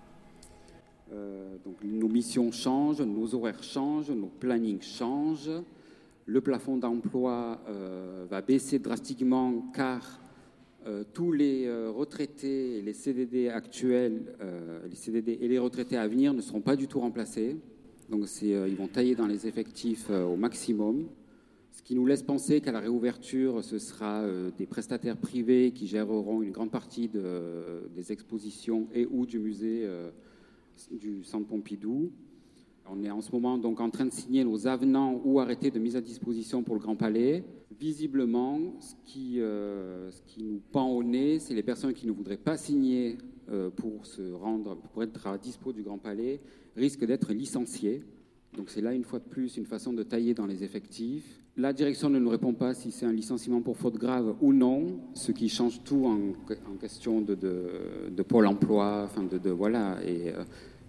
Donc nos missions changent, nos horaires changent, nos plannings changent. Le plafond d'emploi va baisser drastiquement car tous les retraités et les CDD actuels, les CDD et les retraités à venir ne seront pas du tout remplacés. Donc ils vont tailler dans les effectifs au maximum. Ce qui nous laisse penser qu'à la réouverture, ce sera des prestataires privés qui géreront une grande partie des expositions et ou du musée du Centre Pompidou. On est en ce moment donc en train de signer nos avenants ou arrêtés de mise à disposition pour le Grand Palais. Visiblement, ce qui nous pend au nez, c'est les personnes qui ne voudraient pas signer pour être à dispo du Grand Palais, risquent d'être licenciées. Donc c'est là, une fois de plus, une façon de tailler dans les effectifs. La direction ne nous répond pas si c'est un licenciement pour faute grave ou non, ce qui change tout en question de Pôle emploi, voilà. Et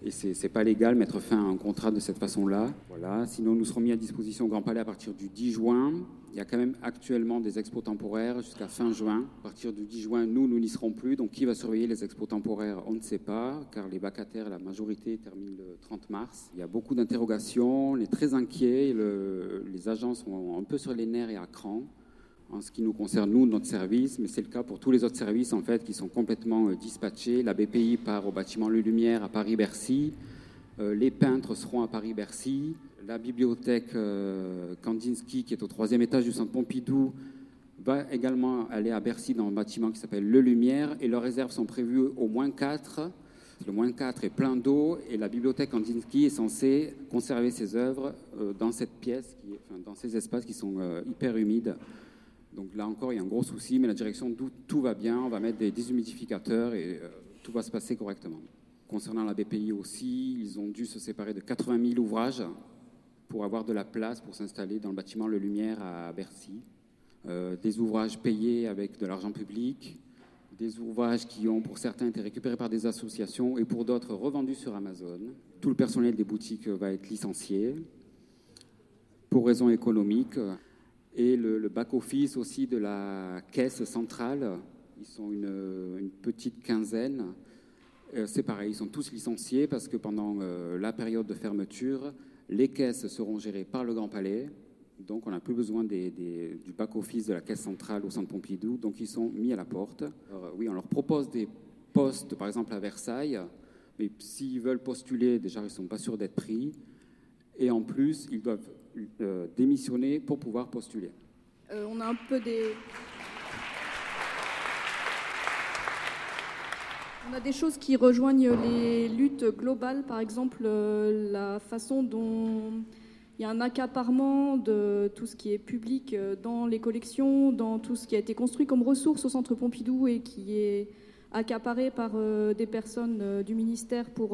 Et c'est pas légal mettre fin à un contrat de cette façon-là. Voilà. Sinon, nous serons mis à disposition au Grand Palais à partir du 10 juin. Il y a quand même actuellement des expos temporaires jusqu'à fin juin. À partir du 10 juin, nous n'y serons plus. Donc, qui va surveiller les expos temporaires? On ne sait pas, car les vacataires, la majorité, terminent le 30 mars. Il y a beaucoup d'interrogations, on est très inquiets. Les agents sont un peu sur les nerfs et à cran. En ce qui nous concerne, nous, notre service, mais c'est le cas pour tous les autres services, en fait, qui sont complètement dispatchés. La BPI part au bâtiment Le Lumière à Paris-Bercy. Les peintres seront à Paris-Bercy. La bibliothèque Kandinsky, qui est au 3e étage du Centre Pompidou, va également aller à Bercy dans un bâtiment qui s'appelle Le Lumière. Et leurs réserves sont prévues au -4. Le -4 est plein d'eau. Et la bibliothèque Kandinsky est censée conserver ses œuvres dans cette pièce, dans ces espaces qui sont hyper humides. Donc là encore, il y a un gros souci, mais la direction d'où tout va bien. On va mettre des déshumidificateurs et tout va se passer correctement. Concernant la BPI aussi, ils ont dû se séparer de 80 000 ouvrages pour avoir de la place pour s'installer dans le bâtiment Le Lumière à Bercy. Des ouvrages payés avec de l'argent public, des ouvrages qui ont pour certains été récupérés par des associations et pour d'autres revendus sur Amazon. Tout le personnel des boutiques va être licencié pour raisons économiques. Et le back-office aussi de la caisse centrale, ils sont une petite quinzaine. C'est pareil, ils sont tous licenciés parce que pendant la période de fermeture, les caisses seront gérées par le Grand Palais. Donc on n'a plus besoin du back-office de la caisse centrale au Centre Pompidou. Donc ils sont mis à la porte. Alors, oui, on leur propose des postes, par exemple à Versailles. Mais s'ils veulent postuler, déjà ils ne sont pas sûrs d'être pris. Et en plus, ils doivent démissionner pour pouvoir postuler.
On a un peu On a des choses qui rejoignent les luttes globales, par exemple la façon dont il y a un accaparement de tout ce qui est public dans les collections, dans tout ce qui a été construit comme ressources au Centre Pompidou et qui est accaparé par des personnes du ministère pour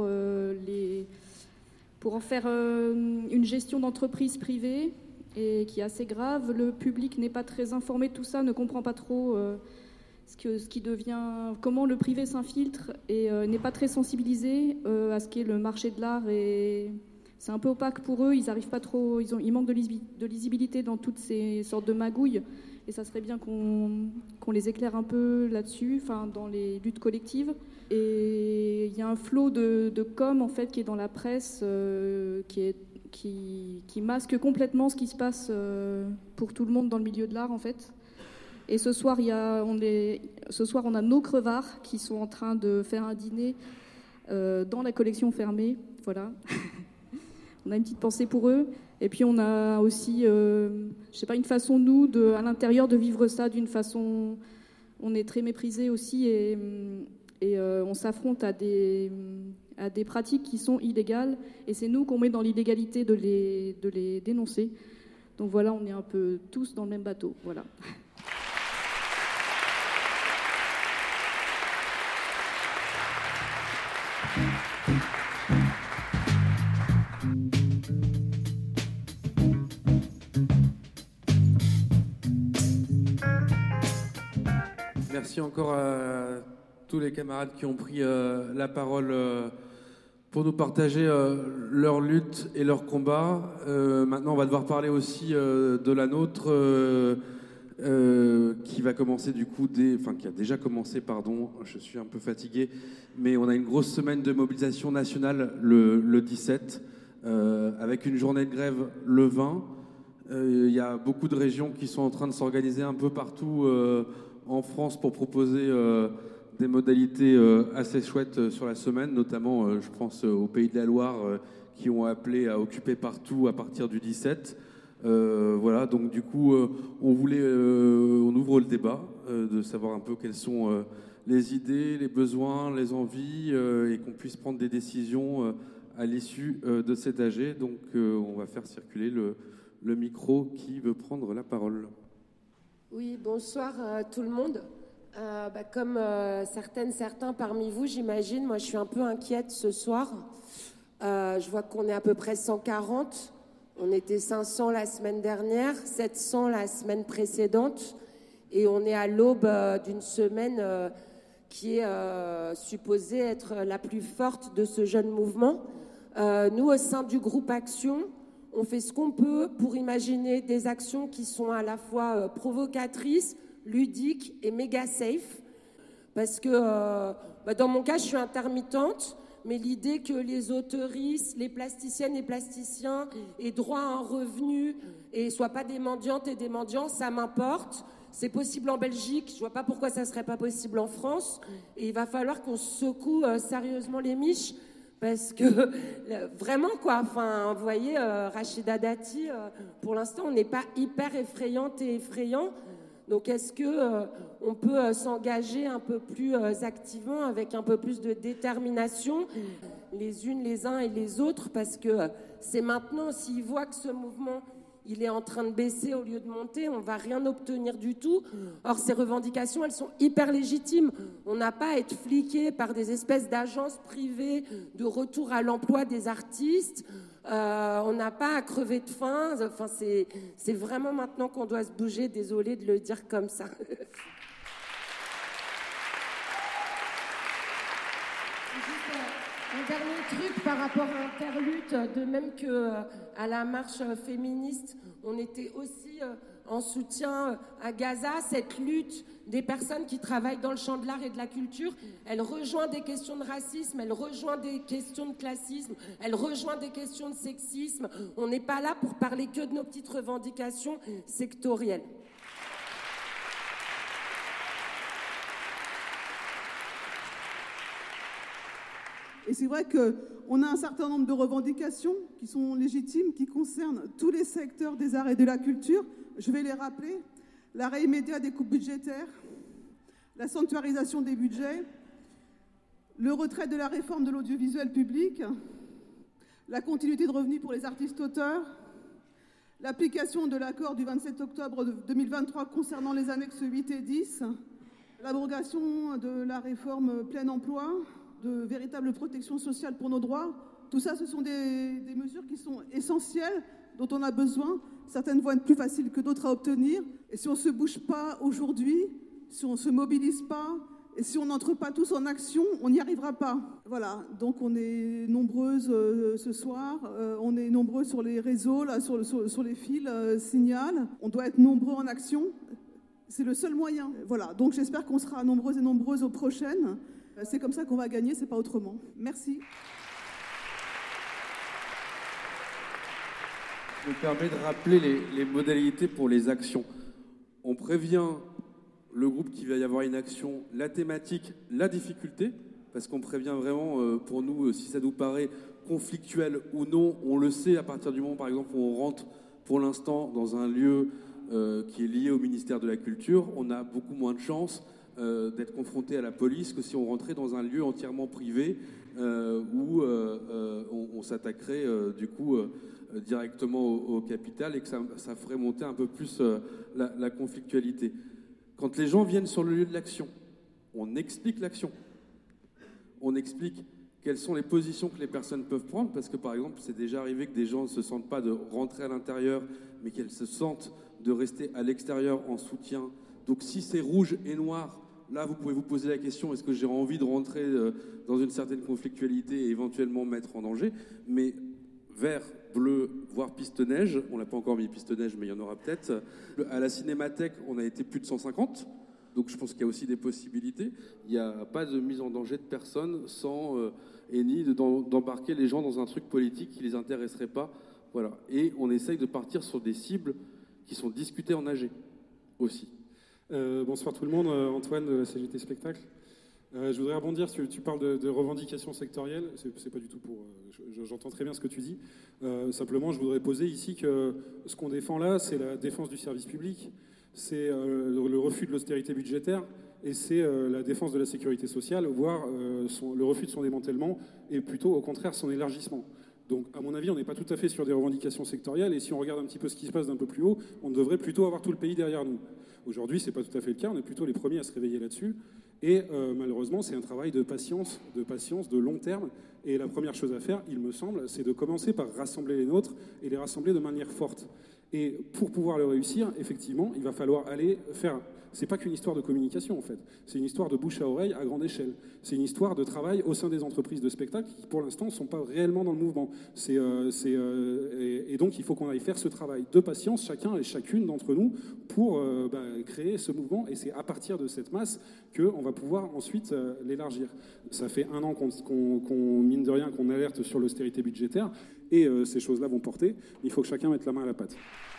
en faire une gestion d'entreprise privée et qui est assez grave. Le public n'est pas très informé de tout ça, ne comprend pas trop ce qui devient, comment le privé s'infiltre et n'est pas très sensibilisé à ce qu'est le marché de l'art. Et c'est un peu opaque pour eux, ils n'arrivent pas trop, ils manquent de lisibilité dans toutes ces sortes de magouilles. Et ça serait bien qu'on les éclaire un peu là-dessus, dans les luttes collectives. Et il y a un flot de com en fait qui est dans la presse, qui masque complètement ce qui se passe pour tout le monde dans le milieu de l'art en fait. Et ce soir, on a nos crevards qui sont en train de faire un dîner dans la collection fermée. Voilà. On a une petite pensée pour eux. Et puis on a aussi, une façon, nous, à l'intérieur, de vivre ça d'une façon... On est très méprisés aussi et on s'affronte à des pratiques qui sont illégales. Et c'est nous qu'on met dans l'illégalité de les dénoncer. Donc voilà, on est un peu tous dans le même bateau. Voilà.
Merci encore à tous les camarades qui ont pris la parole pour nous partager leur lutte et leur combat. Maintenant, on va devoir parler aussi de la nôtre qui va commencer du coup, qui a déjà commencé, pardon, je suis un peu fatigué, mais on a une grosse semaine de mobilisation nationale le 17, avec une journée de grève le 20. Il y a beaucoup de régions qui sont en train de s'organiser un peu partout en France pour proposer des modalités assez chouettes sur la semaine, notamment je pense au Pays de la Loire qui ont appelé à occuper partout à partir du 17. Voilà, donc du coup on ouvre le débat de savoir un peu quelles sont les idées, les besoins, les envies et qu'on puisse prendre des décisions à l'issue de cet AG. Donc on va faire circuler le micro. Qui veut prendre la parole ?
Oui, bonsoir tout le monde. Comme certains parmi vous, j'imagine, moi je suis un peu inquiète ce soir. Je vois qu'on est à peu près 140. On était 500 la semaine dernière, 700 la semaine précédente. Et on est à l'aube d'une semaine qui est supposée être la plus forte de ce jeune mouvement. Nous, au sein du groupe Action, on fait ce qu'on peut pour imaginer des actions qui sont à la fois provocatrices, ludiques et méga safe. Parce que dans mon cas, je suis intermittente, mais l'idée que les auteuristes, les plasticiennes et plasticiens aient droit à un revenu et ne soient pas des mendiantes et des mendiants, ça m'importe. C'est possible en Belgique, je ne vois pas pourquoi ça ne serait pas possible en France. Et il va falloir qu'on secoue sérieusement les miches. Parce que vraiment quoi, enfin, vous voyez, Rachida Dati, pour l'instant, on n'est pas hyper effrayante et effrayant. Donc, est-ce que on peut s'engager un peu plus activement, avec un peu plus de détermination, les unes, les uns et les autres, parce que c'est maintenant, s'ils voient que ce mouvement il est en train de baisser au lieu de monter, on ne va rien obtenir du tout. Or, ces revendications, elles sont hyper légitimes. On n'a pas à être fliqué par des espèces d'agences privées de retour à l'emploi des artistes. On n'a pas à crever de faim. Enfin, c'est vraiment maintenant qu'on doit se bouger. Désolée de le dire comme ça. Un dernier truc par rapport à Interlutte, de même qu'à la marche féministe, on était aussi en soutien à Gaza. Cette lutte des personnes qui travaillent dans le champ de l'art et de la culture, elle rejoint des questions de racisme, elle rejoint des questions de classisme, elle rejoint des questions de sexisme. On n'est pas là pour parler que de nos petites revendications sectorielles.
Et c'est vrai qu'on a un certain nombre de revendications qui sont légitimes, qui concernent tous les secteurs des arts et de la culture. Je vais les rappeler. L'arrêt immédiat des coupes budgétaires, la sanctuarisation des budgets, le retrait de la réforme de l'audiovisuel public, la continuité de revenus pour les artistes-auteurs, l'application de l'accord du 27 octobre 2023 concernant les annexes 8 et 10, l'abrogation de la réforme plein emploi, de véritable protection sociale pour nos droits. Tout ça, ce sont des mesures qui sont essentielles, dont on a besoin. Certaines vont être plus faciles que d'autres à obtenir. Et si on ne se bouge pas aujourd'hui, si on ne se mobilise pas, et si on n'entre pas tous en action, on n'y arrivera pas. Voilà, donc on est nombreuses ce soir, on est nombreux sur les réseaux, là, sur les fils Signal. On doit être nombreux en action. C'est le seul moyen. Voilà, donc j'espère qu'on sera nombreux et nombreuses aux prochaines. C'est comme ça qu'on va gagner, c'est pas autrement. Merci.
Je me permets de rappeler les modalités pour les actions. On prévient le groupe qu'il va y avoir une action, la thématique, la difficulté, parce qu'on prévient vraiment, pour nous, si ça nous paraît conflictuel ou non, on le sait à partir du moment, par exemple, où on rentre pour l'instant dans un lieu qui est lié au ministère de la Culture, on a beaucoup moins de chances d'être confronté à la police que si on rentrait dans un lieu entièrement privé où on s'attaquerait du coup directement au capital et que ça ferait monter un peu plus la conflictualité. Quand les gens viennent sur le lieu de l'action, on explique l'action. On explique quelles sont les positions que les personnes peuvent prendre, parce que par exemple, c'est déjà arrivé que des gens ne se sentent pas de rentrer à l'intérieur, mais qu'elles se sentent de rester à l'extérieur en soutien. Donc si c'est rouge et noir, là, vous pouvez vous poser la question, est-ce que j'ai envie de rentrer dans une certaine conflictualité et éventuellement mettre en danger? Mais vert, bleu, voire piste-neige, on n'a pas encore mis piste-neige, mais il y en aura peut-être. À la Cinémathèque, on a été plus de 150, donc je pense qu'il y a aussi des possibilités. Il n'y a pas de mise en danger de personne sans et ni d'embarquer les gens dans un truc politique qui ne les intéresserait pas. Voilà. Et on essaye de partir sur des cibles qui sont discutées en AG aussi.
Bonsoir tout le monde, Antoine de la CGT Spectacle. Je voudrais rebondir, tu parles de revendications sectorielles, c'est pas du tout pour... J'entends très bien ce que tu dis. Simplement, je voudrais poser ici que ce qu'on défend là, c'est la défense du service public, c'est le refus de l'austérité budgétaire et c'est la défense de la sécurité sociale, voire le refus de son démantèlement et plutôt au contraire son élargissement. Donc, à mon avis, on n'est pas tout à fait sur des revendications sectorielles et si on regarde un petit peu ce qui se passe d'un peu plus haut, on devrait plutôt avoir tout le pays derrière nous. Aujourd'hui, c'est pas tout à fait le cas, on est plutôt les premiers à se réveiller là-dessus et malheureusement, c'est un travail de patience, de long terme et la première chose à faire, il me semble, c'est de commencer par rassembler les nôtres et les rassembler de manière forte. Et pour pouvoir le réussir, effectivement, il va falloir aller faire... C'est pas qu'une histoire de communication, en fait. C'est une histoire de bouche à oreille à grande échelle. C'est une histoire de travail au sein des entreprises de spectacle qui, pour l'instant, ne sont pas réellement dans le mouvement. Et donc, il faut qu'on aille faire ce travail de patience, chacun et chacune d'entre nous, pour créer ce mouvement. Et c'est à partir de cette masse qu'on va pouvoir ensuite l'élargir. Ça fait 1 an qu'on mine de rien, qu'on alerte sur l'austérité budgétaire. Et ces choses-là vont porter. Il faut que chacun mette la main à la pâte.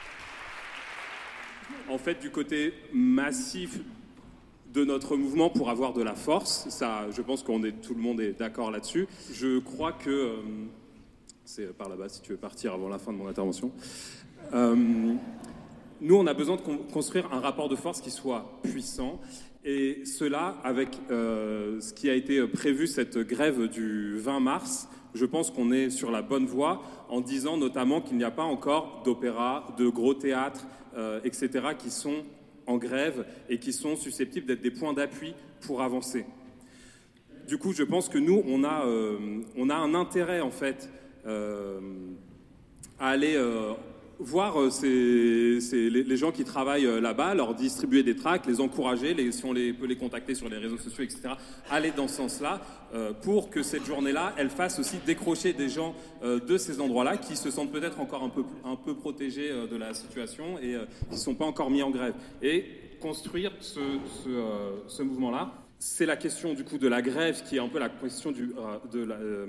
En fait, du côté massif de notre mouvement pour avoir de la force, ça, je pense tout le monde est d'accord là-dessus. Je crois que... c'est par là-bas, si tu veux partir avant la fin de mon intervention. Nous, on a besoin de construire un rapport de force qui soit puissant. Et cela, avec ce qui a été prévu, cette grève du 20 mars, je pense qu'on est sur la bonne voie en disant notamment qu'il n'y a pas encore d'opéra, de gros théâtres, etc., qui sont en grève et qui sont susceptibles d'être des points d'appui pour avancer. Du coup, je pense que nous, on a un intérêt, en fait, à aller voir les gens qui travaillent là-bas, leur distribuer des tracts, les encourager, si on peut les contacter sur les réseaux sociaux, etc., aller dans ce sens-là pour que cette journée-là, elle fasse aussi décrocher des gens de ces endroits-là qui se sentent peut-être encore un peu protégés de la situation et qui ne sont pas encore mis en grève. Et construire ce mouvement-là, c'est la question du coup de la grève qui est un peu la question de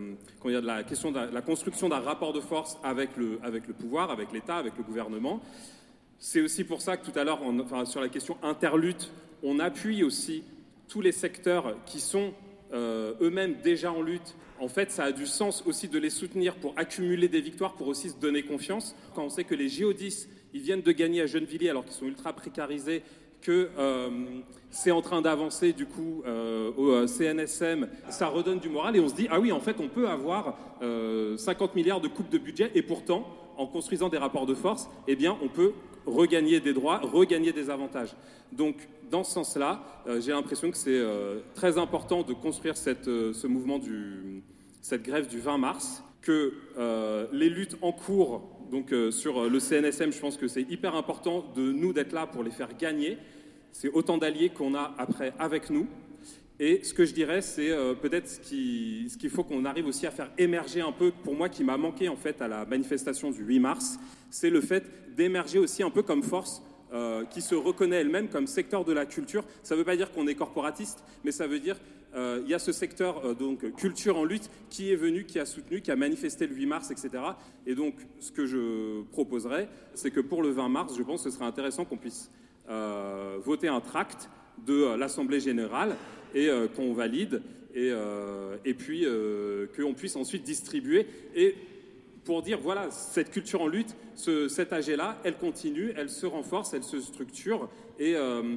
la construction d'un rapport de force avec le pouvoir, avec l'État, avec le gouvernement. C'est aussi pour ça que tout à l'heure, sur la question interlutte, on appuie aussi tous les secteurs qui sont eux-mêmes déjà en lutte. En fait, ça a du sens aussi de les soutenir pour accumuler des victoires, pour aussi se donner confiance. Quand on sait que les JO10, ils viennent de gagner à Gennevilliers alors qu'ils sont ultra précarisés, que c'est en train d'avancer du coup au CNSM, ça redonne du moral et on se dit ah oui, en fait on peut avoir 50 milliards de coupes de budget et pourtant en construisant des rapports de force, eh bien on peut regagner des droits, regagner des avantages. Donc dans ce sens-là, j'ai l'impression que c'est très important de construire ce mouvement cette grève du 20 mars, que les luttes en cours. Donc sur le CNSM, je pense que c'est hyper important de nous d'être là pour les faire gagner. C'est autant d'alliés qu'on a après avec nous. Et ce que je dirais, c'est peut-être ce qu'il faut qu'on arrive aussi à faire émerger un peu, pour moi qui m'a manqué en fait à la manifestation du 8 mars, c'est le fait d'émerger aussi un peu comme force qui se reconnaît elle-même comme secteur de la culture. Ça ne veut pas dire qu'on est corporatiste, mais ça veut dire il y a ce secteur donc culture en lutte qui est venu, qui a soutenu, qui a manifesté le 8 mars, etc. Et donc ce que je proposerais, c'est que pour le 20 mars, je pense que ce serait intéressant qu'on puisse voter un tract de l'Assemblée générale et qu'on valide et puis qu'on puisse ensuite distribuer et pour dire voilà, cette culture en lutte, cette AG-là, elle continue, elle se renforce, elle se structure et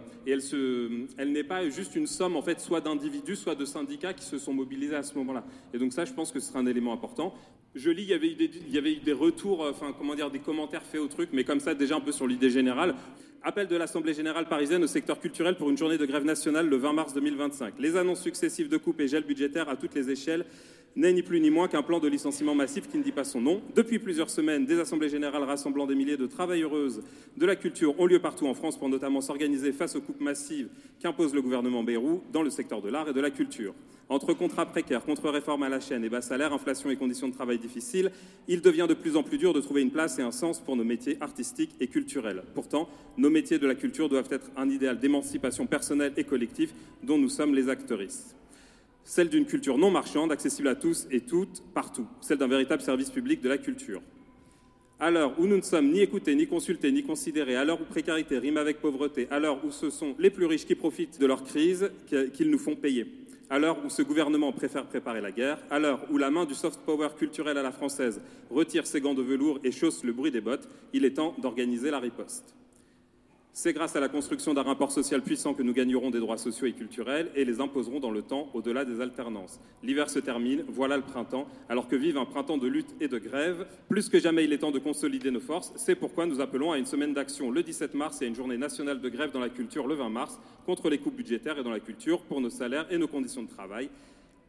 elle n'est pas juste une somme en fait, soit d'individus, soit de syndicats qui se sont mobilisés à ce moment-là. Et donc ça, je pense que ce sera un élément important. Je lis, il y avait eu des retours, des commentaires faits au truc, mais comme ça déjà un peu sur l'idée générale. Appel de l'Assemblée générale parisienne au secteur culturel pour une journée de grève nationale le 20 mars 2025. Les annonces successives de coupes et gel budgétaires à toutes les échelles n'est ni plus ni moins qu'un plan de licenciement massif qui ne dit pas son nom. Depuis plusieurs semaines, des assemblées générales rassemblant des milliers de travailleuses de la culture ont lieu partout en France pour notamment s'organiser face aux coupes massives qu'impose le gouvernement Bayrou dans le secteur de l'art et de la culture. Entre contrats précaires, contre-réforme à la chaîne et bas salaires, inflation et conditions de travail difficiles, il devient de plus en plus dur de trouver une place et un sens pour nos métiers artistiques et culturels. Pourtant, nos métiers de la culture doivent être un idéal d'émancipation personnelle et collective dont nous sommes les actrices. Celle d'une culture non marchande, accessible à tous et toutes, partout. Celle d'un véritable service public de la culture. À l'heure où nous ne sommes ni écoutés, ni consultés, ni considérés, à l'heure où précarité rime avec pauvreté, à l'heure où ce sont les plus riches qui profitent de leur crise qu'ils nous font payer, à l'heure où ce gouvernement préfère préparer la guerre, à l'heure où la main du soft power culturel à la française retire ses gants de velours et chausse le bruit des bottes, il est temps d'organiser la riposte. C'est grâce à la construction d'un rapport social puissant que nous gagnerons des droits sociaux et culturels et les imposerons dans le temps au-delà des alternances. L'hiver se termine, voilà le printemps, alors que vive un printemps de lutte et de grève. Plus que jamais, il est temps de consolider nos forces. C'est pourquoi nous appelons à une semaine d'action le 17 mars et à une journée nationale de grève dans la culture le 20 mars contre les coupes budgétaires et dans la culture pour nos salaires et nos conditions de travail.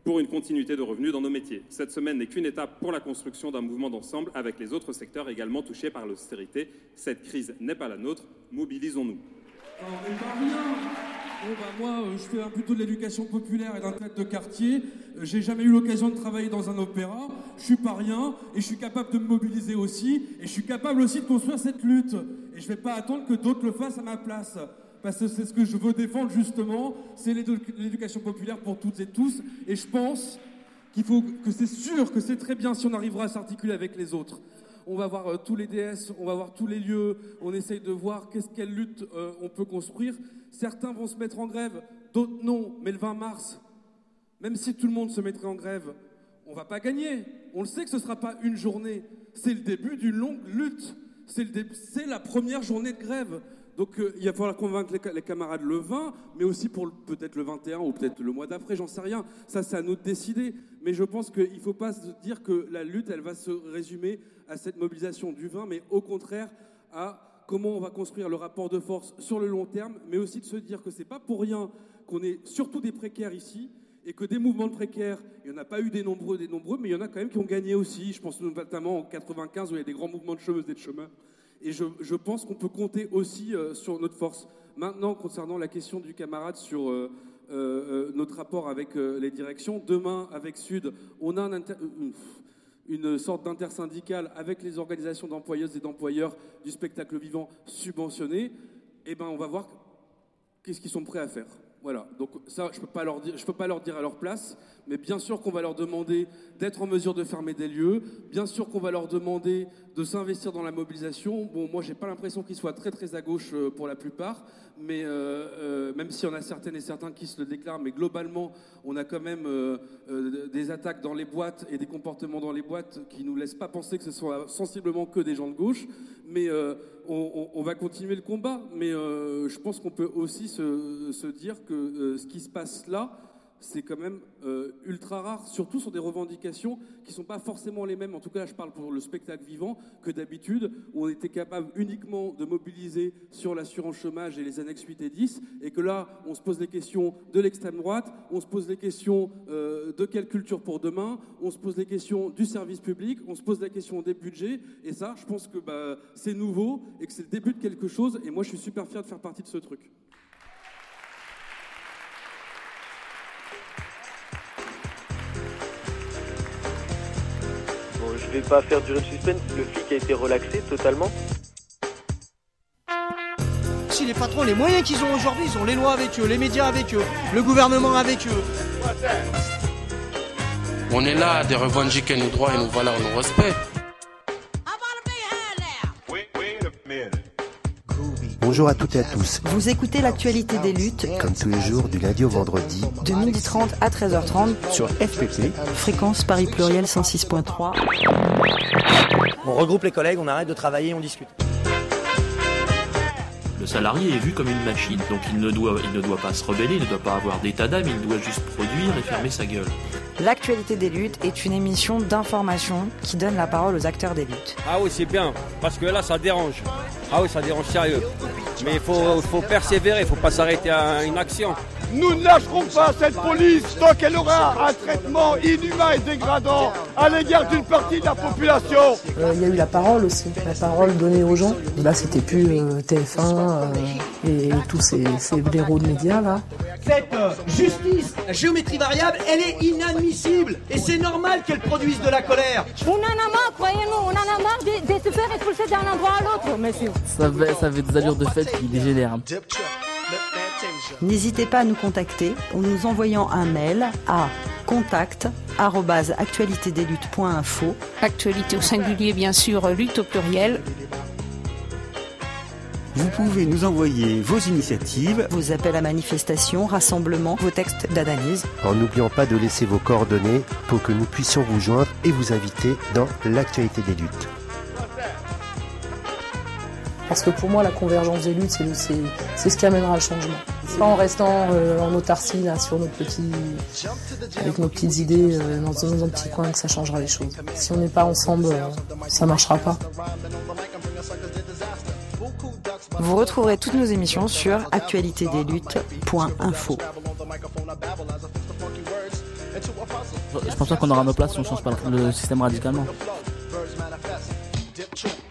pour une continuité de revenus dans nos métiers. Cette semaine n'est qu'une étape pour la construction d'un mouvement d'ensemble avec les autres secteurs également touchés par l'austérité. Cette crise n'est pas la nôtre, mobilisons-nous.
On n'est pas rien. Moi, je fais plutôt de l'éducation populaire et d'un tête de quartier. J'ai jamais eu l'occasion de travailler dans un opéra. Je suis pas rien et je suis capable de me mobiliser aussi. Et je suis capable aussi de construire cette lutte. Et je vais pas attendre que d'autres le fassent à ma place. Parce que c'est ce que je veux défendre justement, c'est l'éducation populaire pour toutes et tous. Et je pense que c'est sûr que c'est très bien si on arrivera à s'articuler avec les autres. On va voir tous les DS, on va voir tous les lieux, on essaye de voir quelle lutte on peut construire. Certains vont se mettre en grève, d'autres non. Mais le 20 mars, même si tout le monde se mettrait en grève, on va pas gagner. On le sait que ce sera pas une journée. C'est le début d'une longue lutte. C'est la première journée de grève. Donc il va falloir convaincre les camarades le 20, mais aussi pour peut-être le 21 ou peut-être le mois d'après, j'en sais rien. Ça, c'est à nous de décider. Mais je pense qu'il ne faut pas se dire que la lutte, elle va se résumer à cette mobilisation du 20, mais au contraire à comment on va construire le rapport de force sur le long terme, mais aussi de se dire que ce n'est pas pour rien qu'on est surtout des précaires ici, et que des mouvements de précaires, il n'y en a pas eu des nombreux, mais il y en a quand même qui ont gagné aussi. Je pense notamment en 95 où il y a des grands mouvements de chômeuses et de chômeurs. Et je pense qu'on peut compter aussi sur notre force. Maintenant, concernant la question du camarade sur notre rapport avec les directions, demain, avec Sud, on a une sorte d'intersyndicale avec les organisations d'employeuses et d'employeurs du spectacle vivant subventionné. Eh ben, on va voir qu'est-ce qu'ils sont prêts à faire. Voilà, donc ça, je peux pas leur dire à leur place, mais bien sûr qu'on va leur demander d'être en mesure de fermer des lieux, bien sûr qu'on va leur demander de s'investir dans la mobilisation. Bon, moi, j'ai pas l'impression qu'ils soient très très à gauche pour la plupart, mais même s'il y en a certaines et certains qui se le déclarent, mais globalement, on a quand même des attaques dans les boîtes et des comportements dans les boîtes qui nous laissent pas penser que ce soit sensiblement que des gens de gauche, mais on va continuer le combat, mais je pense qu'on peut aussi se dire que ce qui se passe là, c'est quand même ultra rare, surtout sur des revendications qui ne sont pas forcément les mêmes, en tout cas je parle pour le spectacle vivant, que d'habitude, où on était capable uniquement de mobiliser sur l'assurance chômage et les annexes 8 et 10, et que là, on se pose les questions de l'extrême droite, on se pose les questions de quelle culture pour demain, on se pose les questions du service public, on se pose la question des budgets, et ça, je pense que c'est nouveau, et que c'est le début de quelque chose, et moi je suis super fier de faire partie de ce truc.
Je vais pas faire durer le suspense, le flic a été relaxé totalement.
Si les patrons, les moyens qu'ils ont aujourd'hui, ils ont les lois avec eux, les médias avec eux, le gouvernement avec eux.
On est là, de revendiquer nos droits et nos valeurs, nos respects.
Bonjour à toutes et à tous.
Vous écoutez l'actualité des luttes,
comme tous les jours du lundi au vendredi,
de 12h30 à 13h30
sur FPP,
fréquence Paris Pluriel 106.3.
On regroupe les collègues, on arrête de travailler, on discute.
Le salarié est vu comme une machine, donc il ne doit pas se rebeller, il ne doit pas avoir d'état d'âme, il doit juste produire et fermer sa gueule.
L'actualité des luttes est une émission d'information qui donne la parole aux acteurs des luttes.
Ah oui, c'est bien, parce que là, ça dérange. Ah oui, ça dérange sérieux. Mais il faut persévérer, il ne faut pas s'arrêter à une action.
Nous ne lâcherons pas cette police tant qu'elle aura un traitement inhumain et dégradant à l'égard d'une partie de la population.
Il y a eu la parole aussi, la parole donnée aux gens. Et là, c'était plus TF1 et tous ces blaireaux de médias là.
Cette justice, la géométrie variable, elle est inadmissible. Et c'est normal qu'elle produise de la colère.
On en a marre, croyez-nous, on en a marre de se faire expulser d'un endroit à l'autre. Mais
ça avait des allures de fête qui dégénèrent.
N'hésitez pas à nous contacter en nous envoyant un mail à contact@actualitédesluttes.info.
Actualité au singulier, bien sûr, lutte au pluriel.
Vous pouvez nous envoyer vos initiatives,
vos appels à manifestation, rassemblements, vos textes d'analyse.
En n'oubliant pas de laisser vos coordonnées pour que nous puissions vous joindre et vous inviter dans l'actualité des luttes.
Parce que pour moi, la convergence des luttes, c'est ce qui amènera le changement. C'est pas en restant en autarcie là, sur avec nos petites idées dans un petit coin que ça changera les choses. Si on n'est pas ensemble, ça marchera pas.
Vous retrouverez toutes nos émissions sur actualitédesluttes.info.
Je pense pas qu'on aura nos places si on change pas le système radicalement.